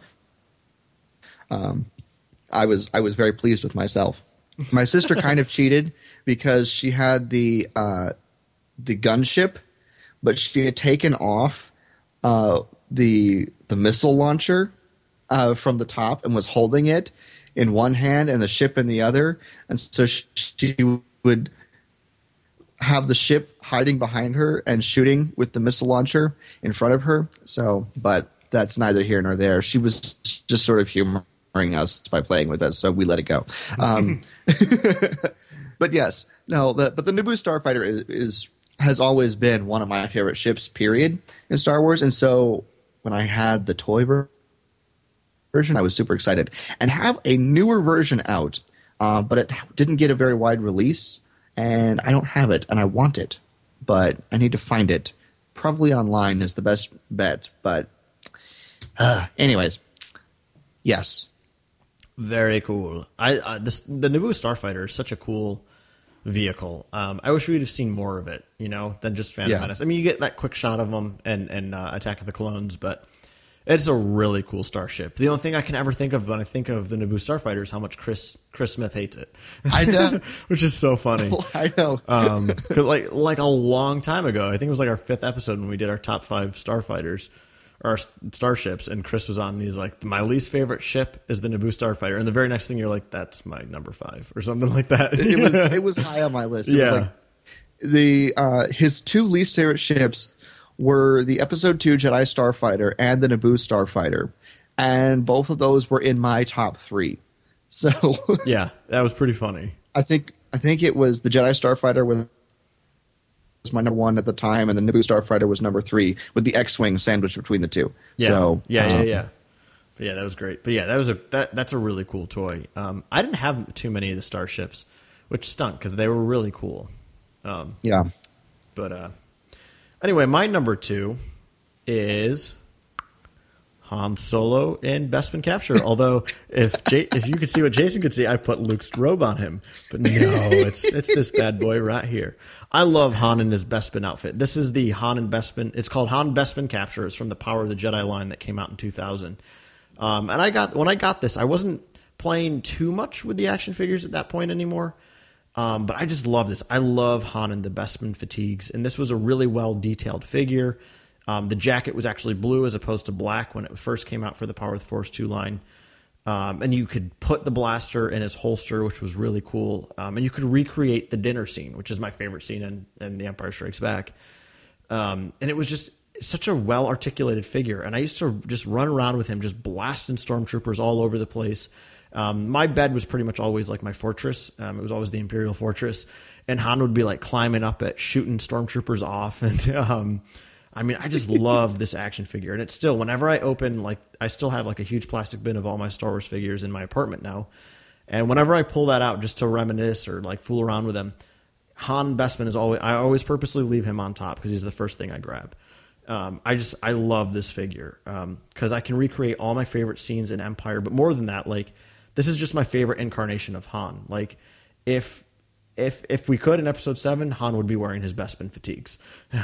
I was very pleased with myself. My sister kind of cheated because she had the gunship, but she had taken off the missile launcher from the top and was holding it in one hand and the ship in the other, and so she would have the ship hiding behind her and shooting with the missile launcher in front of her. So, but that's neither here nor there. She was just sort of humoring us by playing with us, so we let it go. But yes, no. But the Naboo Starfighter has always been one of my favorite ships, period, in Star Wars. And so when I had the toy version, I was super excited. And have a newer version out, but it didn't get a very wide release. And I don't have it, and I want it, but I need to find it. Probably online is the best bet, but anyways, yes. Very cool. The Naboo Starfighter is such a cool vehicle. I wish we'd have seen more of it, than just Phantom Menace. I mean, you get that quick shot of them and Attack of the Clones, but it's a really cool starship. The only thing I can ever think of when I think of the Naboo Starfighter is how much Chris Smith hates it. I know. Which is so funny. I know. 'Cause like a long time ago, I think it was like our 5th episode when we did our top 5 starfighters, or starships, and Chris was on, and he's like, my least favorite ship is the Naboo Starfighter. And the very next thing you're like, that's my number 5, or something like that. It was high on my list. It was like his 2 least favorite ships were the Episode 2 Jedi Starfighter and the Naboo Starfighter, and both of those were in my top 3. So yeah, that was pretty funny. I think it was the Jedi Starfighter was my number 1 at the time, and the Naboo Starfighter was number 3, with the X-wing sandwiched between the two. Yeah, so, yeah. But yeah, that was great. But yeah, that's a really cool toy. I didn't have too many of the starships, which stunk because they were really cool. Yeah. But anyway, my number 2 is Han Solo in Bespin Capture. Although if you could see what Jason could see, I put Luke's robe on him. But no, it's this bad boy right here. I love Han in his Bespin outfit. This is the Han and Bespin. It's called Han Bespin Capture. It's from the Power of the Jedi line that came out in 2000. And when I got this, I wasn't playing too much with the action figures at that point anymore. But I just love this. I love Han in the Bespin fatigues, and this was a really well detailed figure. The jacket was actually blue as opposed to black when it first came out for the Power of the Force 2 line. And you could put the blaster in his holster, which was really cool. And you could recreate the dinner scene, which is my favorite scene in The Empire Strikes Back. And it was just such a well-articulated figure. And I used to just run around with him, just blasting stormtroopers all over the place. My bed was pretty much always like my fortress. It was always the Imperial Fortress. And Han would be like climbing up it, shooting stormtroopers off. And I just love this action figure. And it's still, whenever I open, I still have like a huge plastic bin of all my Star Wars figures in my apartment now. And whenever I pull that out just to reminisce or like fool around with him, Han Bespin is I always purposely leave him on top because he's the first thing I grab. I love this figure because I can recreate all my favorite scenes in Empire. But more than that, this is just my favorite incarnation of Han. If we could in Episode 7, Han would be wearing his Bespin fatigues.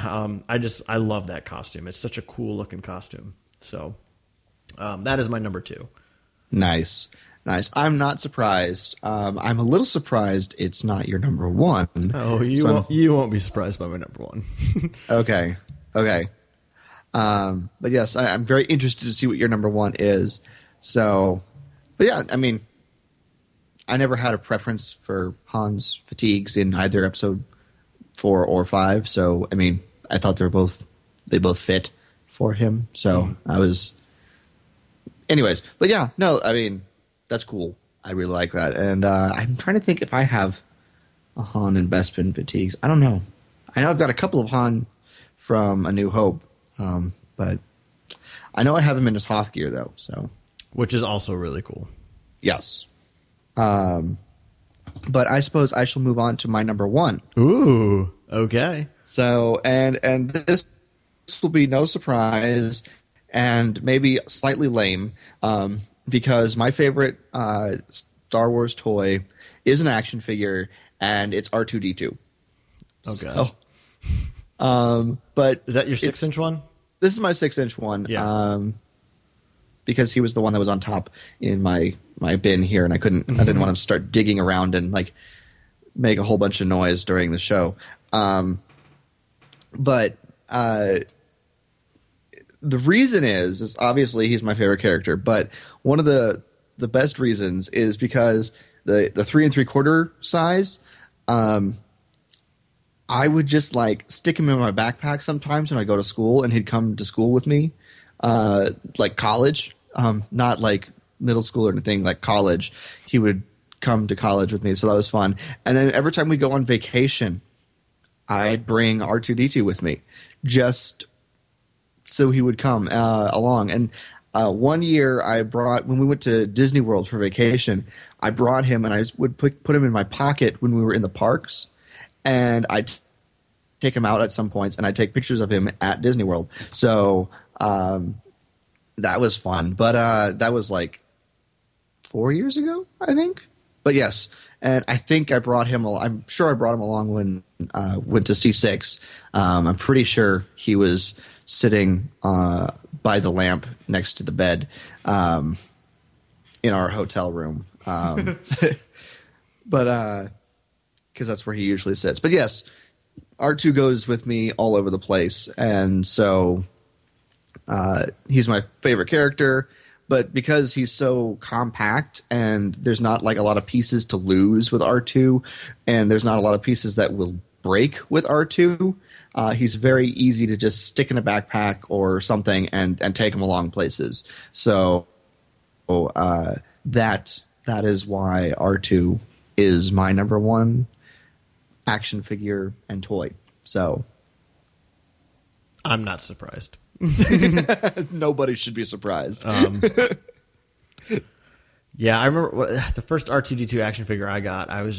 I love that costume. It's such a cool looking costume. So that is my number 2. Nice. I'm not surprised. I'm a little surprised it's not your number 1. Oh, you won't be surprised by my number 1. Okay. But yes, I'm very interested to see what your number 1 is. So, but yeah, I never had a preference for Han's fatigues in either Episode 4 or 5. So, I thought they both fit for him. So I was, anyways, but yeah, no, that's cool. I really like that. And I'm trying to think if I have a Han and Bespin fatigues. I don't know. I know I've got a couple of Han from A New Hope. But I know I have him in his Hoth gear though, so which is also really cool. Yes. But I suppose I shall move on to my number 1. Ooh, okay. So and this will be no surprise and maybe slightly lame, because my favorite Star Wars toy is an action figure, and it's R2-D2. Okay. So, but is that your 6-inch one? This is my 6-inch one. Yeah. Because he was the one that was on top in my bin here, and I didn't want to start digging around and make a whole bunch of noise during the show. But the reason is obviously he's my favorite character, but one of the best reasons is because the 3 3/4 size, I would just like stick him in my backpack sometimes when I go to school, and he'd come to school with me, like college, not like middle school or anything, like college. He would come to college with me, so that was fun. And then every time we go on vacation, I'd bring R2D2 with me, just so he would come along. And one year when we went to Disney World for vacation, I brought him, and I would put him in my pocket when we were in the parks. And I'd take him out at some points, and I'd take pictures of him at Disney World. So that was fun. But that was like 4 years ago, I think. But yes, and I think I brought him. I'm sure I brought him along when went to C6. I'm pretty sure he was sitting by the lamp next to the bed in our hotel room. But because that's where he usually sits. But yes, R2 goes with me all over the place, and so he's my favorite character. But because he's so compact, and there's not like a lot of pieces to lose with R2, and there's not a lot of pieces that will break with R2, he's very easy to just stick in a backpack or something and take him along places. So that is why R2 is my number one action figure and toy. So I'm not surprised. Nobody should be surprised. Yeah, I remember the first R2D2 action figure I got. I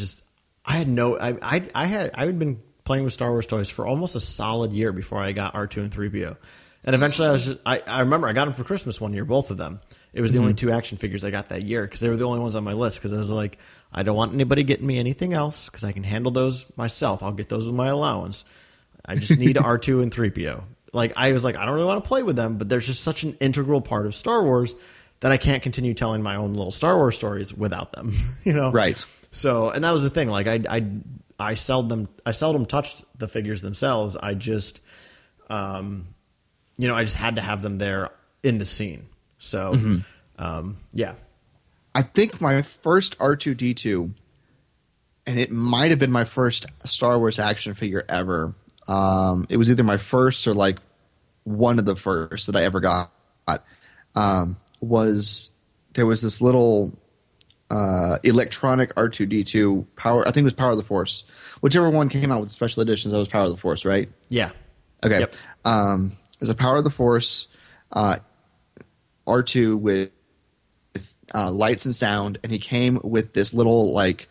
had been playing with Star Wars toys for almost a solid year before I got R2 and 3PO. And eventually I remember I got them for Christmas one year, both of them. It was the only two action figures I got that year because they were the only ones on my list, because I was like, I don't want anybody getting me anything else because I can handle those myself. I'll get those with my allowance. I just need R2 and 3PO. Like, I was like, I don't really want to play with them, but there's just such an integral part of Star Wars that I can't continue telling my own little Star Wars stories without them, you know? Right. So, and that was the thing. Like, I seldom touched the figures themselves. I just, I just had to have them there in the scene. So, yeah. I think my first R2D2, and it might have been my first Star Wars action figure ever. It was either my first or like one of the first that I ever got. There was this little electronic R2D2 power. I think it was Power of the Force. Whichever one came out with special editions, that was Power of the Force, right? Yeah. Okay. Yep. There's a Power of the Force R2 with lights and sound, and he came with this little like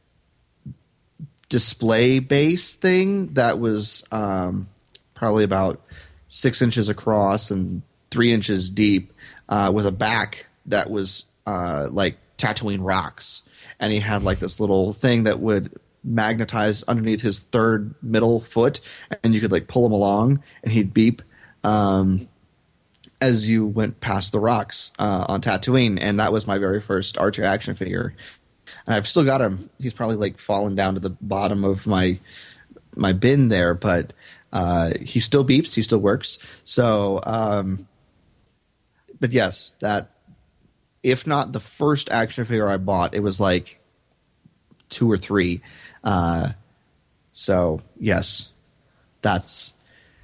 display base thing that was probably about 6 inches across and 3 inches deep, with a back that was like Tatooine rocks, and he had like this little thing that would magnetize underneath his third middle foot, and you could like pull him along, and he'd beep as you went past the rocks on Tatooine. And that was my very first R2 action figure. And I've still got him. He's probably like fallen down to the bottom of my bin there, but he still beeps. He still works. So, but yes, that, if not the first action figure I bought, it was like 2 or 3. So yes, that's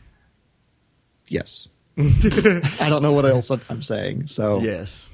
yes. I don't know what else I'm saying. So yes.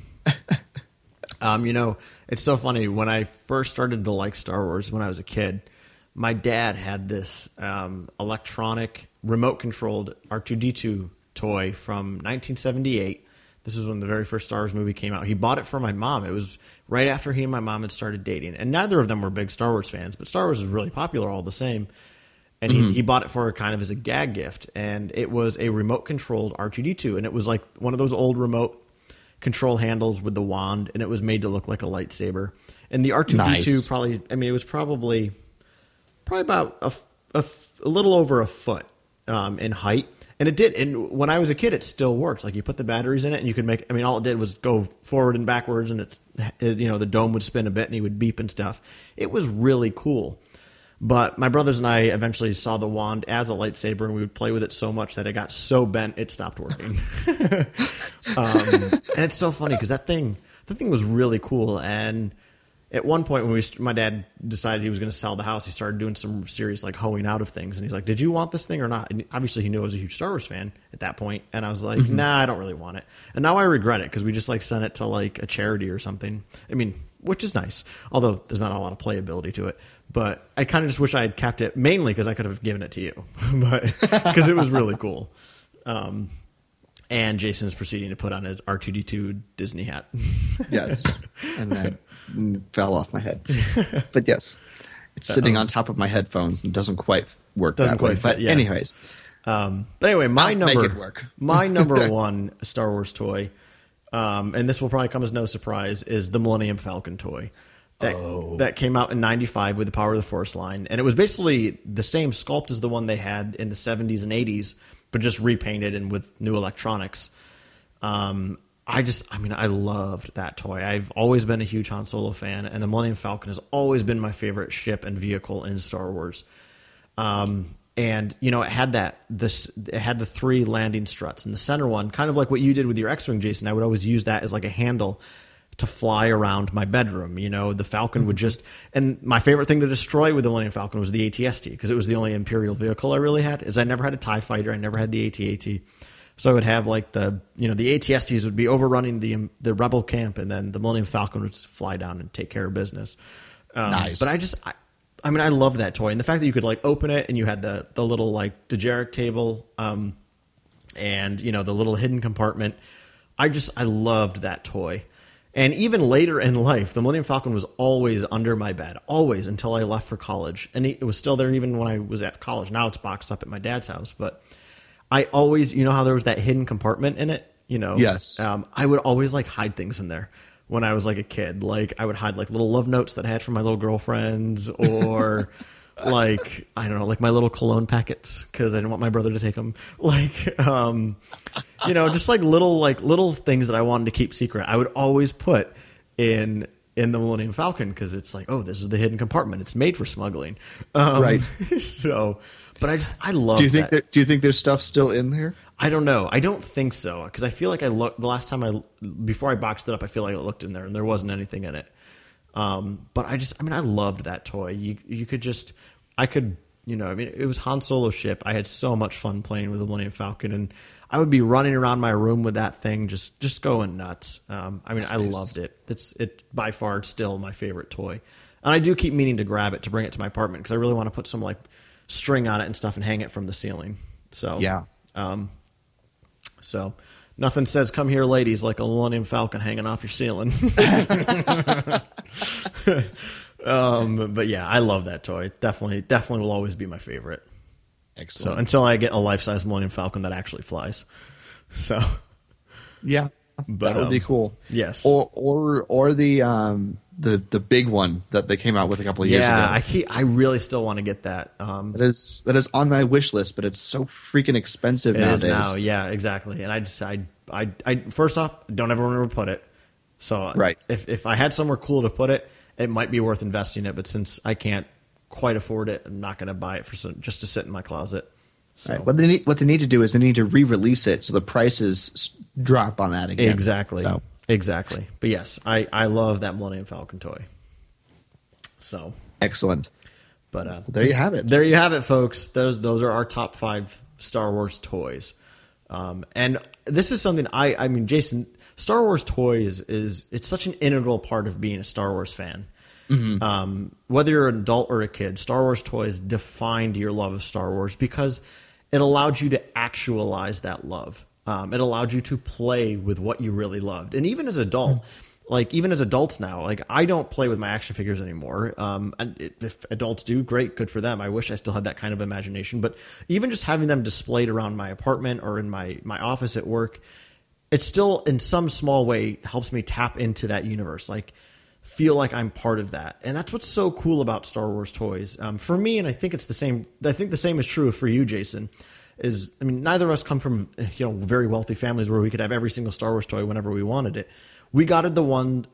It's so funny. When I first started to like Star Wars when I was a kid, my dad had this electronic remote-controlled R2-D2 toy from 1978. This is when the very first Star Wars movie came out. He bought it for my mom. It was right after he and my mom had started dating. And neither of them were big Star Wars fans, but Star Wars was really popular all the same. And he bought it for her kind of as a gag gift. And it was a remote-controlled R2-D2. And it was like one of those old remote control handles with the wand, and it was made to look like a lightsaber. And the R2-D2 probably, I mean, it was probably about a little over a foot in height. And it did. And when I was a kid, it still worked. Like, you put the batteries in it, and you could make, I mean, all it did was go forward and backwards, and the dome would spin a bit, and he would beep and stuff. It was really cool. But my brothers and I eventually saw the wand as a lightsaber, and we would play with it so much that it got so bent it stopped working. And it's so funny because that thing was really cool, and at one point when my dad decided he was going to sell the house, he started doing some serious like hoeing out of things, and he's like, "Did you want this thing or not?" And obviously, he knew I was a huge Star Wars fan at that point, and I was like, "Nah, I don't really want it." And now I regret it because we just like sent it to like a charity or something. I mean, which is nice, although there's not a lot of playability to it. But I kind of just wish I had kept it, mainly because I could have given it to you, but because it was really cool. And Jason's proceeding to put on his R2D2 Disney hat. Yes, and that fell off my head. But yes, it's sitting on top of my headphones and doesn't quite work that way. But anyways. But anyway, my make it work. my number one Star Wars toy, and this will probably come as no surprise, is the Millennium Falcon toy. That came out in 95 with the Power of the Force line. And it was basically the same sculpt as the one they had in the 70s and 80s, but just repainted and with new electronics. I loved that toy. I've always been a huge Han Solo fan, and the Millennium Falcon has always been my favorite ship and vehicle in Star Wars. And you know, it had it had the 3 landing struts, and the center one, kind of like what you did with your X-Wing, Jason. I would always use that as like a handle to fly around my bedroom. You know, the Falcon would just, and my favorite thing to destroy with the Millennium Falcon was the AT-ST, because it was the only Imperial vehicle I really had. Is I never had a TIE fighter, I never had the AT-AT. So I would have like the AT-STs would be overrunning the Rebel camp, and then the Millennium Falcon would fly down and take care of business. Nice. But I love that toy, and the fact that you could like open it and you had the little like Dejeric table, and you know, the little hidden compartment. I loved that toy. And even later in life, the Millennium Falcon was always under my bed, always, until I left for college. And it was still there even when I was at college. Now it's boxed up at my dad's house. But I always, you know how there was that hidden compartment in it? You know? Yes. I would always like hide things in there when I was like a kid. Like I would hide like little love notes that I had from my little girlfriends, or like, I don't know, like my little cologne packets, because I didn't want my brother to take them. Like, you know, just like little things that I wanted to keep secret. I would always put in the Millennium Falcon, because it's like, oh, this is the hidden compartment. It's made for smuggling. Right. So, but I love. Do you think there's stuff still in there? I don't know. I don't think so, because I feel like I looked the last time before I boxed it up. I feel like I looked in there and there wasn't anything in it. But I loved that toy. You could just, you know, I mean, it was Han Solo's ship. I had so much fun playing with the Millennium Falcon, and I would be running around my room with that thing, just going nuts. I loved it. It's by far still my favorite toy. And I do keep meaning to grab it to bring it to my apartment, because I really want to put some like string on it and stuff and hang it from the ceiling. So, yeah. So nothing says "come here, ladies" like a Millennium Falcon hanging off your ceiling. But yeah, I love that toy. Definitely will always be my favorite. Excellent. So until I get a life-size Millennium Falcon that actually flies. So yeah, but, that would be cool. Yes. Or the big one that they came out with a couple of years ago. Yeah, I really still want to get that. That is on my wish list, but it's so freaking expensive nowadays. It is now, yeah, exactly. And I first off, don't ever remember to put it. So right. If I had somewhere cool to put it, it might be worth investing it. But since I can't quite afford it, I'm not going to buy it just to sit in my closet. So. Right. What they need to do is they need to re-release it so the prices drop on that again. Exactly. So. Exactly. But yes, I love that Millennium Falcon toy. So excellent. But there you have it. There you have it, folks. Those are our top 5 Star Wars toys. And this is something I mean, Jason, Star Wars toys it's such an integral part of being a Star Wars fan. Mm-hmm. Whether you're an adult or a kid, Star Wars toys defined your love of Star Wars, because it allowed you to actualize that love. It allowed you to play with what you really loved. And even as even as adults now, like I don't play with my action figures anymore. And if adults do, great, good for them. I wish I still had that kind of imagination. But even just having them displayed around my apartment or in my office at work, it still in some small way helps me tap into that universe. Like feel like I'm part of that. And that's what's so cool about Star Wars toys. For me, and I think it's the same. I think the same is true for you, Jason. Neither of us come from very wealthy families where we could have every single Star Wars toy whenever we wanted it. We got the ones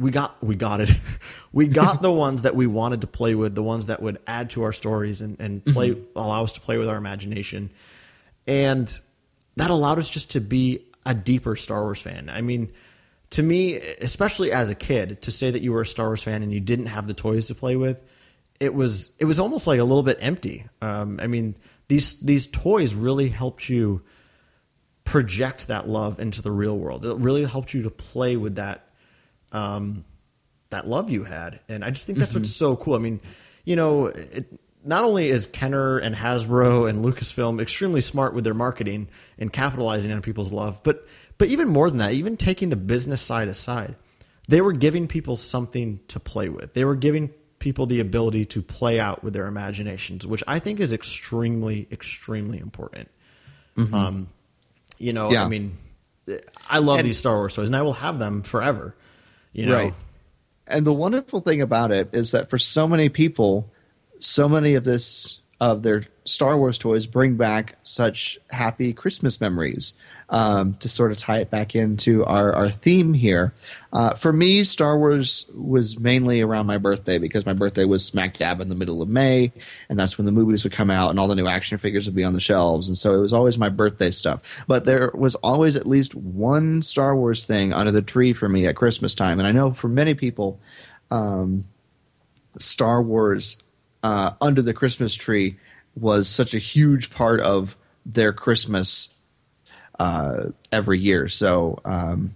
that we wanted to play with, the ones that would add to our stories and play, allow us to play with our imagination. And that allowed us just to be a deeper Star Wars fan. I mean, to me, especially as a kid, to say that you were a Star Wars fan and you didn't have the toys to play with, it was almost like a little bit empty. I mean, these toys really helped you project that love into the real world. It really helped you to play with that love you had, and I just think that's what's so cool. I mean, not only is Kenner and Hasbro and Lucasfilm extremely smart with their marketing and capitalizing on people's love, but even more than that, even taking the business side aside, they were giving people something to play with. They were giving people the ability to play out with their imaginations, which I think is extremely, extremely important. I mean, I love these Star Wars toys, and I will have them forever. Right. And the wonderful thing about it is that for so many people, so many of their Star Wars toys bring back such happy Christmas memories. To sort of tie it back into our theme here. For me, Star Wars was mainly around my birthday because my birthday was smack dab in the middle of May, and that's when the movies would come out and all the new action figures would be on the shelves. And so it was always my birthday stuff. But there was always at least one Star Wars thing under the tree for me at Christmas time. And I know for many people, Star Wars under the Christmas tree was such a huge part of their Christmas every year. So I'm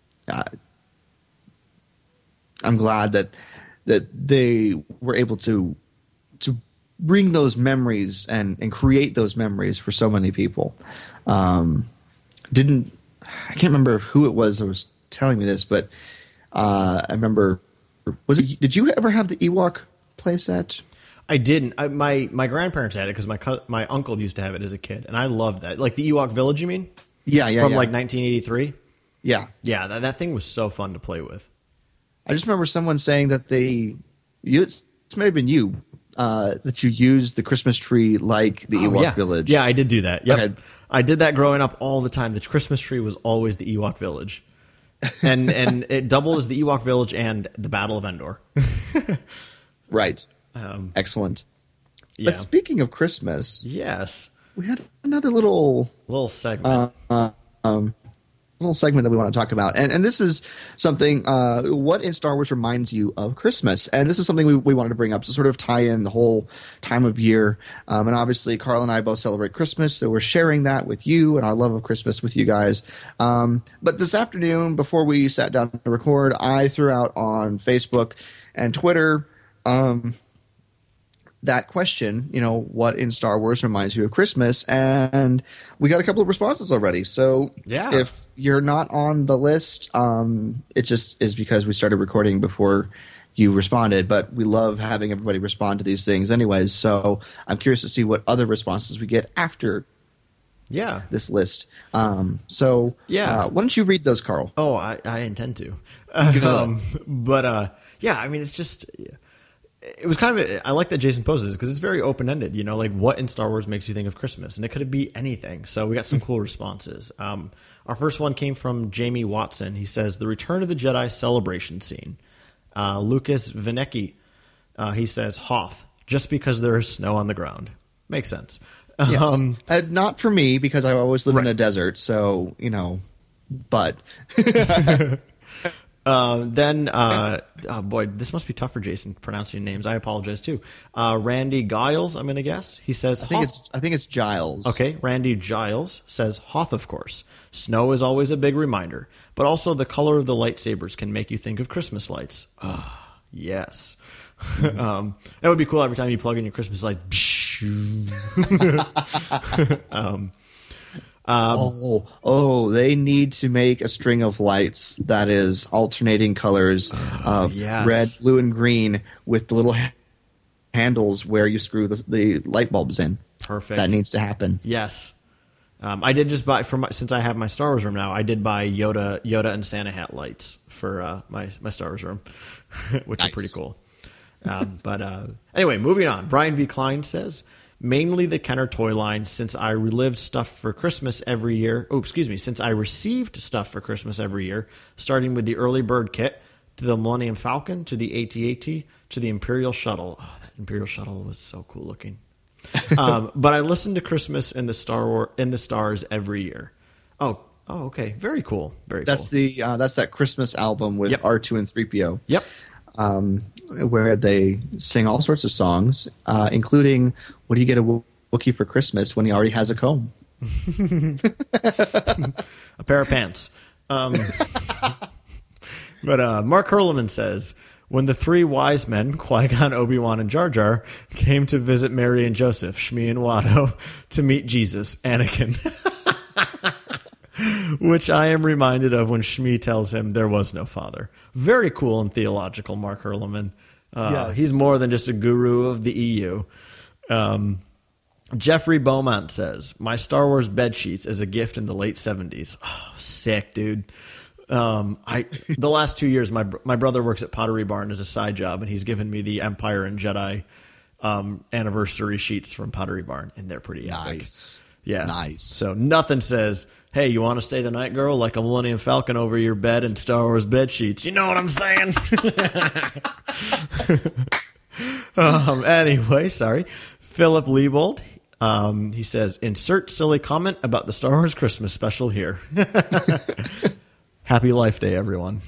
glad that they were able to bring those memories and create those memories for so many people. I can't remember who it was that was telling me this, but I remember, did you ever have the Ewok playset? I didn't. My grandparents had it because my uncle used to have it as a kid, and I loved that. Like the Ewok Village, you mean? Yeah. From like 1983? Yeah. Yeah, that thing was so fun to play with. I just remember someone saying that this may have been you, that you used the Christmas tree like the Ewok Village. Yeah, I did do that. Yep. Okay. I did that growing up all the time. The Christmas tree was always the Ewok Village. And it doubled as the Ewok Village and the Battle of Endor. Right. Excellent. Yeah. But speaking of Christmas, yes, we had another little segment. Little segment that we want to talk about, and this is something. What in Star Wars reminds you of Christmas? And this is something we wanted to bring up to sort of tie in the whole time of year. And obviously, Carl and I both celebrate Christmas, so we're sharing that with you and our love of Christmas with you guys. But this afternoon, before we sat down to record, I threw out on Facebook and Twitter that question, what in Star Wars reminds you of Christmas? And we got a couple of responses already. So if you're not on the list, it just is because we started recording before you responded. But we love having everybody respond to these things anyways. So I'm curious to see what other responses we get after this list. Why don't you read those, Carl? Oh, I intend to. I mean, it's just... It was kind of, I like that Jason poses because it's very open-ended, like what in Star Wars makes you think of Christmas? And it could be anything. So we got some cool responses. Our first one came from Jamie Watson. He says, the Return of the Jedi celebration scene. Lucas Vinecki, he says, Hoth, just because there is snow on the ground. Makes sense. Yes. Not for me because I always live in a desert. So, but... this must be tough for Jason pronouncing names. I apologize too. Randy Giles, I'm going to guess. He says, I think it's Giles. Okay. Randy Giles says Hoth, of course. Snow is always a big reminder, but also the color of the lightsabers can make you think of Christmas lights. Yes. That would be cool every time you plug in your Christmas lights. They need to make a string of lights that is alternating colors of red, blue, and green with the little handles where you screw the light bulbs in. Perfect. That needs to happen. Yes. I did just buy since I have my Star Wars room now. I did buy Yoda and Santa hat lights for my Star Wars room, which are pretty cool. Anyway, moving on. Brian V. Klein says, mainly the Kenner toy line, since I relived stuff for Christmas every year. Since I received stuff for Christmas every year, starting with the early bird kit to the Millennium Falcon to the AT-AT to the Imperial Shuttle. Oh, that Imperial Shuttle was so cool looking. But I listened to Christmas in the Stars every year. Oh, Oh, okay. Very cool. Very That's cool. that's that Christmas album with Yep. R2 and 3PO. Yep. Where they sing all sorts of songs, including "What do you get a Wookiee for Christmas when he already has a comb?" A pair of pants. But Mark Hurleman says, when the three wise men, Qui-Gon, Obi-Wan, and Jar Jar, came to visit Mary and Joseph, Shmi and Watto, to meet Jesus, Anakin. Which I am reminded of when Shmi tells him there was no father. Very cool and theological, Mark Hurleman. Yes. He's more than just a guru of the EU. Jeffrey Beaumont says, my Star Wars bed sheets as a gift in the late 70s. Oh, sick, dude. The last 2 years, my brother works at Pottery Barn as a side job, and he's given me the Empire and Jedi anniversary sheets from Pottery Barn, and they're pretty epic. Nice. Yeah. Nice. So nothing says, hey, you want to stay the night, girl, like a Millennium Falcon over your bed and Star Wars bed sheets. You know what I'm saying? Anyway, sorry. Philip Liebold, he says, insert silly comment about the Star Wars Christmas special here. Happy Life Day, everyone.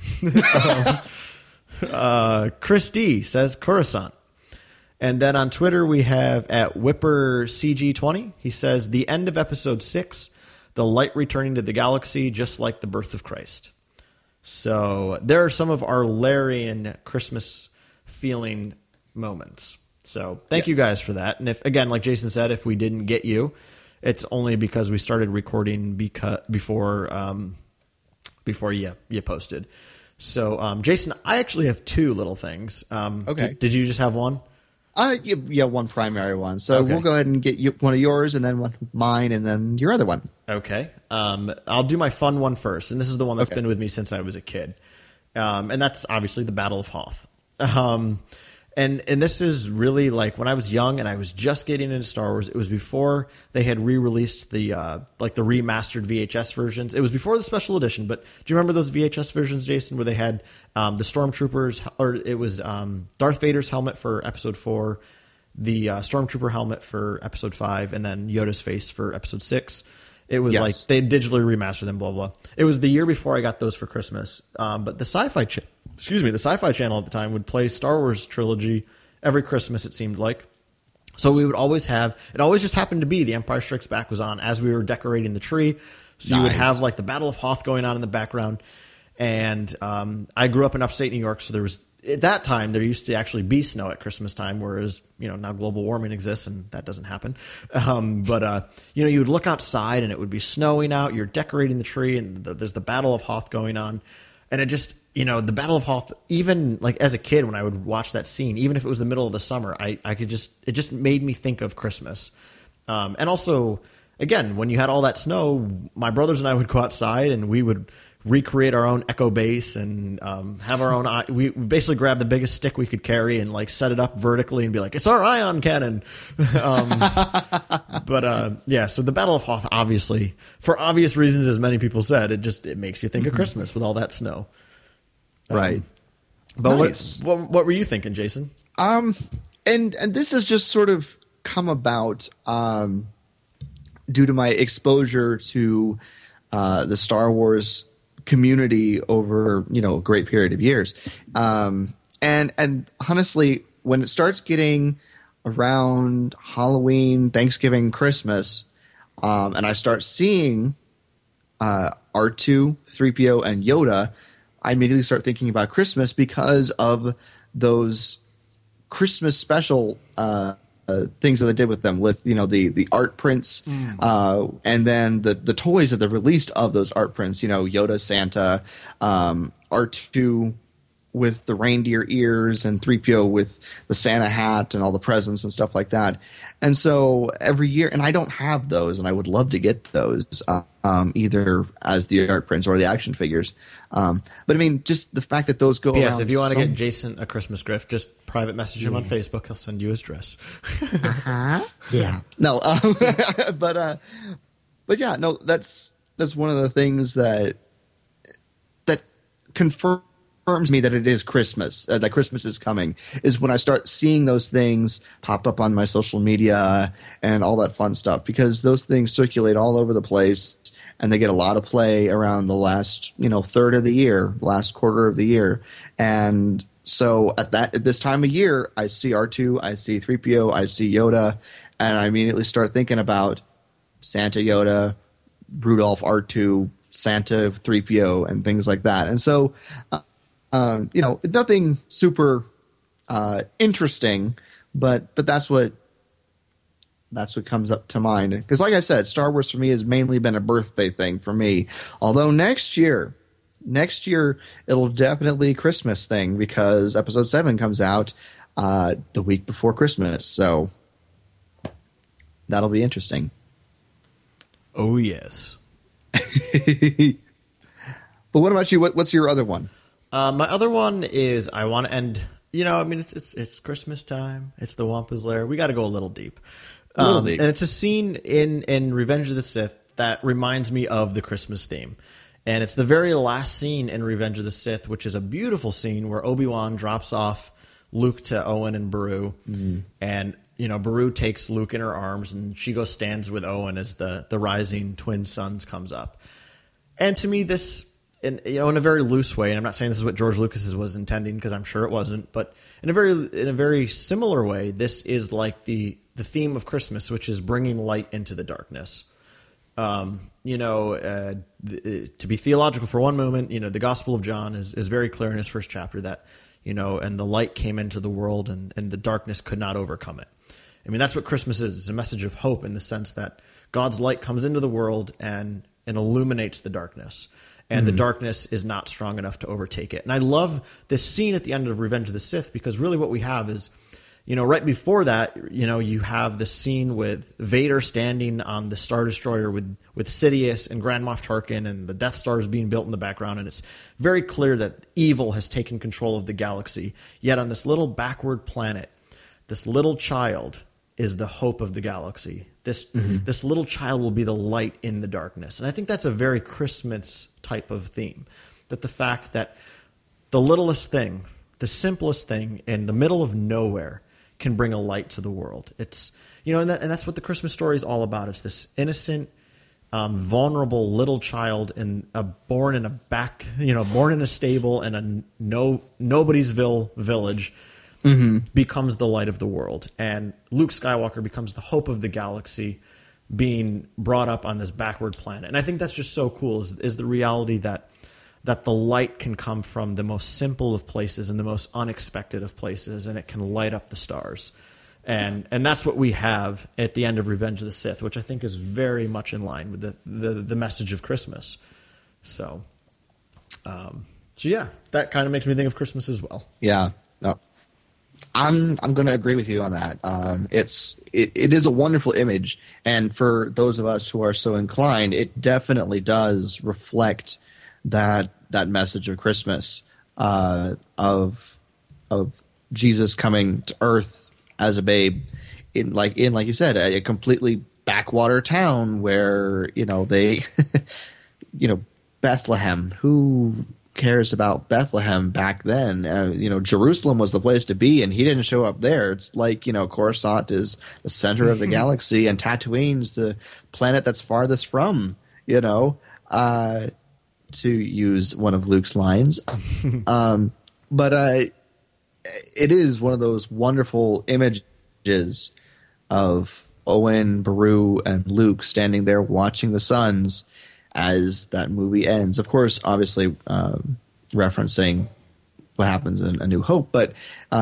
Chris D says Coruscant. And then on Twitter, we have at WhipperCG20. He says, the end of episode 6, the light returning to the galaxy, just like the birth of Christ. So there are some of our Larian Christmas feeling moments. So thank you guys for that. And if, again, like Jason said, if we didn't get you, it's only because we started recording before you posted. So, Jason, I actually have two little things. Okay. Did you just have one? Yeah, one primary one. So Okay. we'll go ahead and get you one of yours, and then one of mine, and then your other one. Okay. I'll do my fun one first, and this is the one that's been with me since I was a kid. And that's obviously the Battle of Hoth. And this is really like when I was young and I was just getting into Star Wars. It was before they had re-released the remastered VHS versions. It was before the special edition. But do you remember those VHS versions, Jason, where they had the Stormtroopers, or it was Darth Vader's helmet for Episode 4, the Stormtrooper helmet for Episode 5, and then Yoda's face for Episode 6. It was like they digitally remastered them, blah, blah. It was the year before I got those for Christmas. But the Sci-Fi Channel at the time would play Star Wars trilogy every Christmas, it seemed like. So we would always have, it always just happened to be The Empire Strikes Back was on as we were decorating the tree. So you would have like the Battle of Hoth going on in the background. And I grew up in upstate New York, so there was, at that time, there used to actually be snow at Christmas time, whereas, now global warming exists and that doesn't happen. But you would look outside and it would be snowing out. You're decorating the tree and there's the Battle of Hoth going on. And it just, the Battle of Hoth, even like as a kid, when I would watch that scene, even if it was the middle of the summer, I could just, it just made me think of Christmas. And also, again, when you had all that snow, my brothers and I would go outside and we would recreate our own echo base and have our own. We basically grab the biggest stick we could carry and like set it up vertically and be like, it's our ion cannon. Yeah. So the Battle of Hoth, obviously, for obvious reasons, as many people said, it makes you think of Christmas with all that snow. Right. But Nice. what were you thinking, Jason? And this has just sort of come about due to my exposure to the Star Wars community over a great period of years, and honestly, when it starts getting around Halloween, Thanksgiving, Christmas, and I start seeing R2, 3PO, and Yoda, I immediately start thinking about Christmas because of those Christmas special things that they did with them, with the art prints, and then the toys that they released of those art prints. Yoda, Santa, R2 with the reindeer ears, and 3PO with the Santa hat and all the presents and stuff like that. And so every year, and I don't have those, and I would love to get those either as the art prints or the action figures. But I mean, just the fact that those go Yes, around. if you want to get Jason a Christmas gift, just private message him on Facebook. He'll send you his dress. Yeah. No, but yeah, no, that's one of the things that confirms me that it is Christmas, that Christmas is coming, is when I start seeing those things pop up on my social media and all that fun stuff, because those things circulate all over the place. and they get a lot of play around the last third of the year, last quarter of the year, and so at this time of year, I see R2, I see 3PO, I see Yoda, and I immediately start thinking about Santa Yoda, Rudolph R2, Santa 3PO, and things like that. And so, nothing super interesting, but that's what comes up to mind. Because like I said, Star Wars for me has mainly been a birthday thing for me. Although next year it'll definitely Christmas thing because Episode 7 comes out the week before Christmas. So that'll be interesting. Oh, yes. But what about you? What's your other one? My other one is I want to end. It's Christmas time. It's the Wampa's Lair. We got to go a little deep. And it's a scene in Revenge of the Sith that reminds me of the Christmas theme. And it's the very last scene in Revenge of the Sith, which is a beautiful scene where Obi-Wan drops off Luke to Owen and Beru. Mm-hmm. And, Beru takes Luke in her arms and she goes stands with Owen as the rising twin suns comes up. And to me, this, in a very loose way, and I'm not saying this is what George Lucas was intending because I'm sure it wasn't, but in a very similar way, this is like the theme of Christmas, which is bringing light into the darkness. To be theological for one moment, the Gospel of John is very clear in his first chapter that, and the light came into the world and the darkness could not overcome it. I mean, that's what Christmas is. It's a message of hope in the sense that God's light comes into the world and illuminates the darkness. And the darkness is not strong enough to overtake it. And I love this scene at the end of Revenge of the Sith because really what we have is, right before that, you have the scene with Vader standing on the Star Destroyer with Sidious and Grand Moff Tarkin, and the Death Star is being built in the background, and it's very clear that evil has taken control of the galaxy. Yet on this little backward planet, this little child is the hope of the galaxy. This little child will be the light in the darkness. And I think that's a very Christmas type of theme, that the fact that the littlest thing, the simplest thing in the middle of nowhere can bring a light to the world. It's, and that's what the Christmas story is all about. It's this innocent, vulnerable little child born in a stable in a Nobodiesville village, becomes the light of the world. And Luke Skywalker becomes the hope of the galaxy being brought up on this backward planet. And I think that's just so cool is the reality that the light can come from the most simple of places and the most unexpected of places, and it can light up the stars. And that's what we have at the end of Revenge of the Sith, which I think is very much in line with the message of Christmas. So yeah, that kind of makes me think of Christmas as well. Yeah. No. I'm going to agree with you on that. It is a wonderful image, and for those of us who are so inclined, it definitely does reflect that message of Christmas, of Jesus coming to Earth as a babe in like you said, a completely backwater town where they Bethlehem. Who cares about Bethlehem back then? Jerusalem was the place to be, and he didn't show up there. It's like Coruscant is the center of the galaxy, and Tatooine's the planet that's farthest from. To use one of Luke's lines, but it is one of those wonderful images of Owen, Beru, and Luke standing there watching the suns as that movie ends. Of course, obviously referencing what happens in A New Hope, but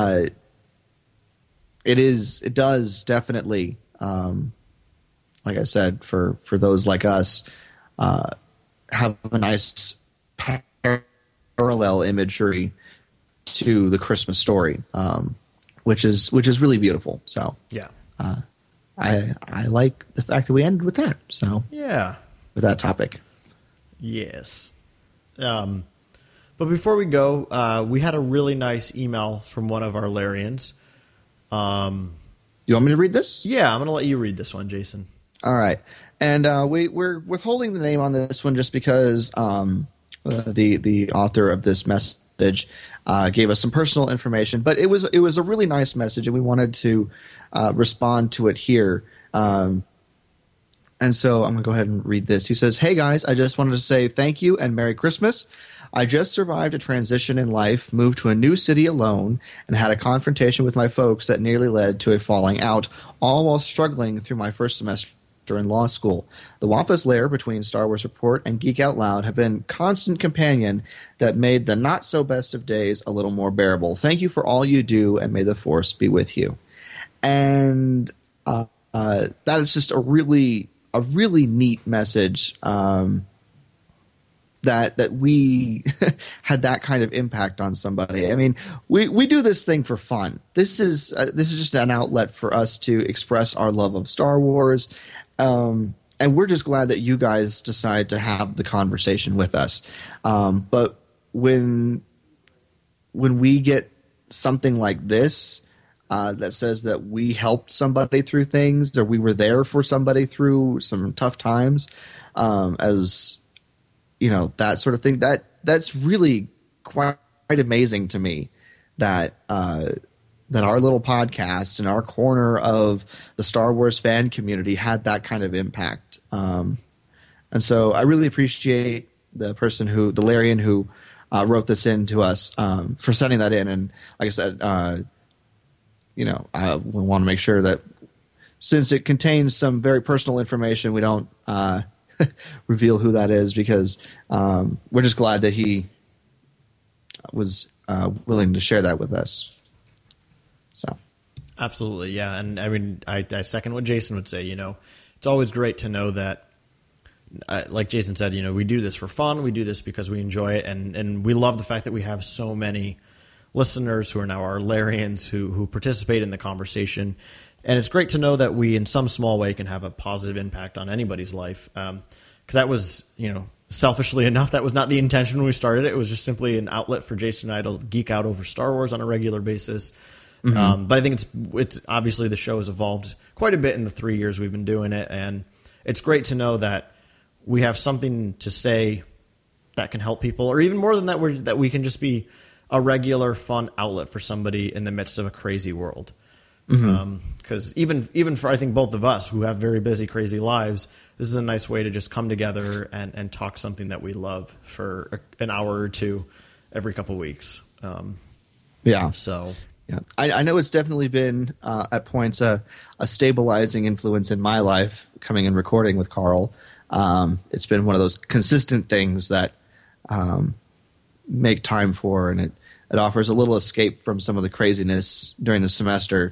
it does definitely, like I said, for those like us, have a nice parallel imagery to the Christmas story, which is really beautiful. So yeah, I like the fact that we ended with that. So yeah, with that topic. Yes. But before we go, we had a really nice email from one of our Larians. You want me to read this? Yeah, I'm going to let you read this one, Jason. All right. And we're withholding the name on this one just because the author of this message gave us some personal information. But it was a really nice message, and we wanted to respond to it here. And so I'm going to go ahead and read this. He says, "Hey guys, I just wanted to say thank you and Merry Christmas. I just survived a transition in life, moved to a new city alone, and had a confrontation with my folks that nearly led to a falling out, all while struggling through my first semester in law school. The Wampus Lair between Star Wars Report and Geek Out Loud have been constant companion that made the not so best of days a little more bearable. Thank you for all you do, and may the Force be with you." And that is just a really neat message. That we had that kind of impact on somebody. I mean, we do this thing for fun. This is just an outlet for us to express our love of Star Wars, and we're just glad that you guys decide to have the conversation with us. But when we get something like this that says that we helped somebody through things, or we were there for somebody through some tough times, as you know, that sort of thing, that's really quite amazing to me that that our little podcast and our corner of the Star Wars fan community had that kind of impact. And so I really appreciate the Larian who wrote this in to us, for sending that in. And like I said, I want to make sure that since it contains some very personal information, we don't reveal who that is, because we're just glad that he was willing to share that with us. So, absolutely, yeah. And I mean, I second what Jason would say. You know, it's always great to know that, like Jason said, you know, we do this for fun. We do this because we enjoy it, and we love the fact that we have so many listeners who are now our Larians who participate in the conversation. And it's great to know that we, in some small way, can have a positive impact on anybody's life. Because that was, you know, selfishly enough, that was not the intention when we started it. It was just simply an outlet for Jason and I to geek out over Star Wars on a regular basis. Mm-hmm. But I think it's obviously the show has evolved quite a bit in the 3 years we've been doing it. And it's great to know that we have something to say that can help people, or even more than that, that we can just be a regular fun outlet for somebody in the midst of a crazy world. Because even for, I think, both of us who have very busy, crazy lives, this is a nice way to just come together and talk something that we love for an hour or two every couple of weeks. Yeah. So yeah, I know it's definitely been at points a stabilizing influence in my life, coming and recording with Carl. It's been one of those consistent things that make time for, and it offers a little escape from some of the craziness during the semester.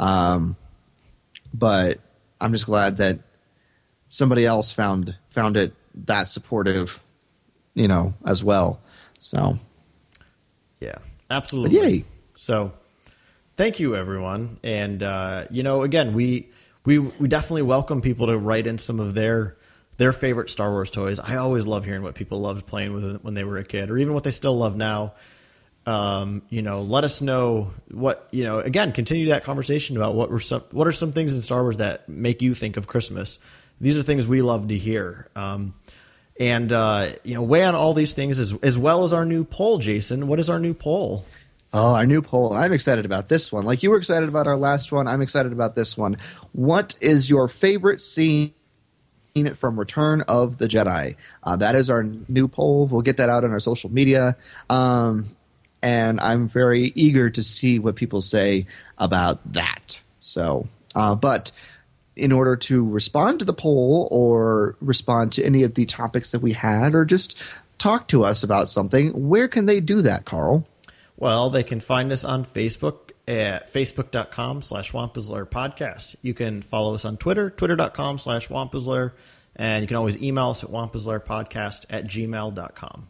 But I'm just glad that somebody else found it that supportive, you know, as well. So, yeah, absolutely. But yay. So, thank you, everyone. And you know, again, we definitely welcome people to write in some of their favorite Star Wars toys. I always love hearing what people loved playing with it when they were a kid, or even what they still love now. You know, let us know what, you know, again, continue that conversation about what are some things in Star Wars that make you think of Christmas. These are things we love to hear. And you know, weigh on all these things as well as our new poll. Jason, what is our new poll? Oh, our new poll. I'm excited about this one. Like you were excited about our last one, I'm excited about this one. What is your favorite scene from Return of the Jedi? That is our new poll. We'll get that out on our social media. And I'm very eager to see what people say about that. So, but in order to respond to the poll or respond to any of the topics that we had, or just talk to us about something, where can they do that, Carl? Well, they can find us on Facebook at facebook.com/Wampus Lair podcast. You can follow us on Twitter, twitter.com/Wampus Lair. And you can always email us at wampuslairpodcast@gmail.com.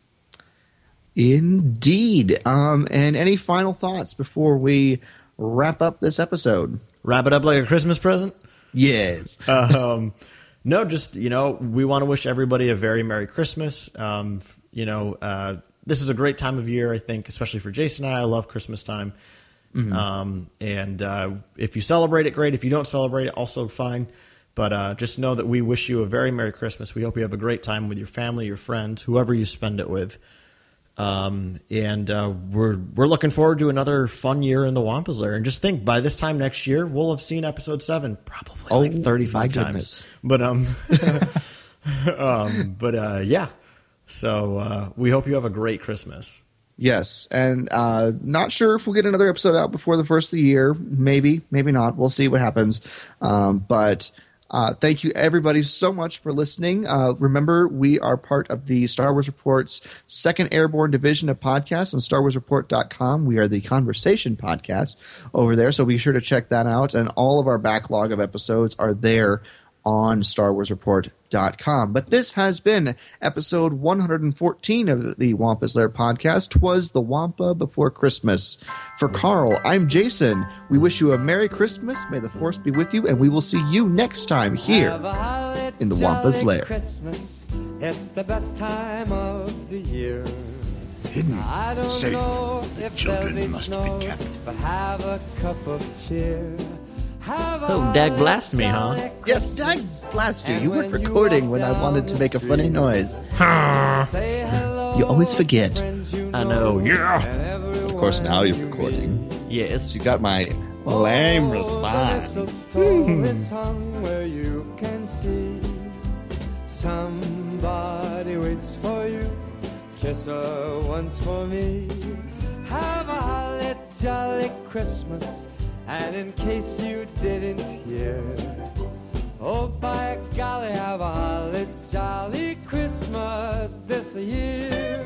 Indeed. And any final thoughts before we wrap up this episode? Wrap it up like a Christmas present? Yes. No, just, you know, we want to wish everybody a very Merry Christmas. You know, this is a great time of year, I think, especially for Jason and I. I love Christmas time. Mm-hmm. And if you celebrate it, great. If you don't celebrate it, also fine. But just know that we wish you a very Merry Christmas. We hope you have a great time with your family, your friends, whoever you spend it with. And we're looking forward to another fun year in the Wampa's Lair. And just think, by this time next year, we'll have seen episode 7 probably 35 times. But yeah. So we hope you have a great Christmas. Yes, and not sure if we'll get another episode out before the first of the year. Maybe, maybe not. We'll see what happens. But thank you, everybody, so much for listening. Remember, we are part of the Star Wars Report's 2nd Airborne Division of podcasts on StarWarsReport.com. We are the Conversation Podcast over there, so be sure to check that out. And all of our backlog of episodes are there on StarWarsReport.com. But this has been episode 114 of the Wampa's Lair podcast. 'Twas the Wampa Before Christmas. For Carl, I'm Jason. We wish you a Merry Christmas. May the Force be with you, and we will see you next time here in the Wampa's Lair. Christmas. It's the best time of the year. Hidden, I don't safe. know The if children they'll be must snow, be kept. but have a cup of cheer. Oh, dag blast me, huh? Yes, Dag blast you. You weren't recording when I wanted to make a funny noise. You always forget. I know. Yeah. Of course, now you're recording. Yes. You got my lame response. Is hung where you can see somebody waits for you. Kiss her once for me. Have a holly jolly Christmas. And in case you didn't hear, oh by golly, have a holly jolly Christmas this year.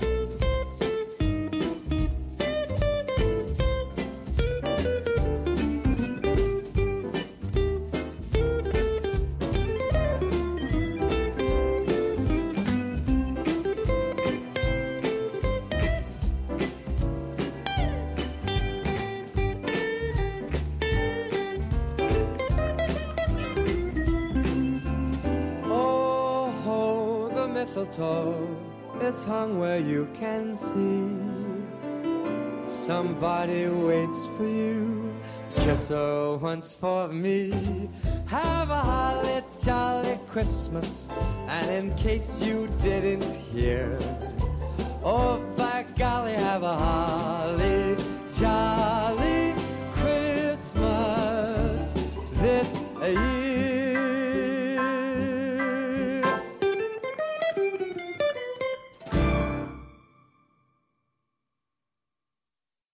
Mistletoe is hung where you can see somebody waits for you. Kiss her once for me. Have a holly jolly Christmas. And in case you didn't hear, oh by golly, have a holly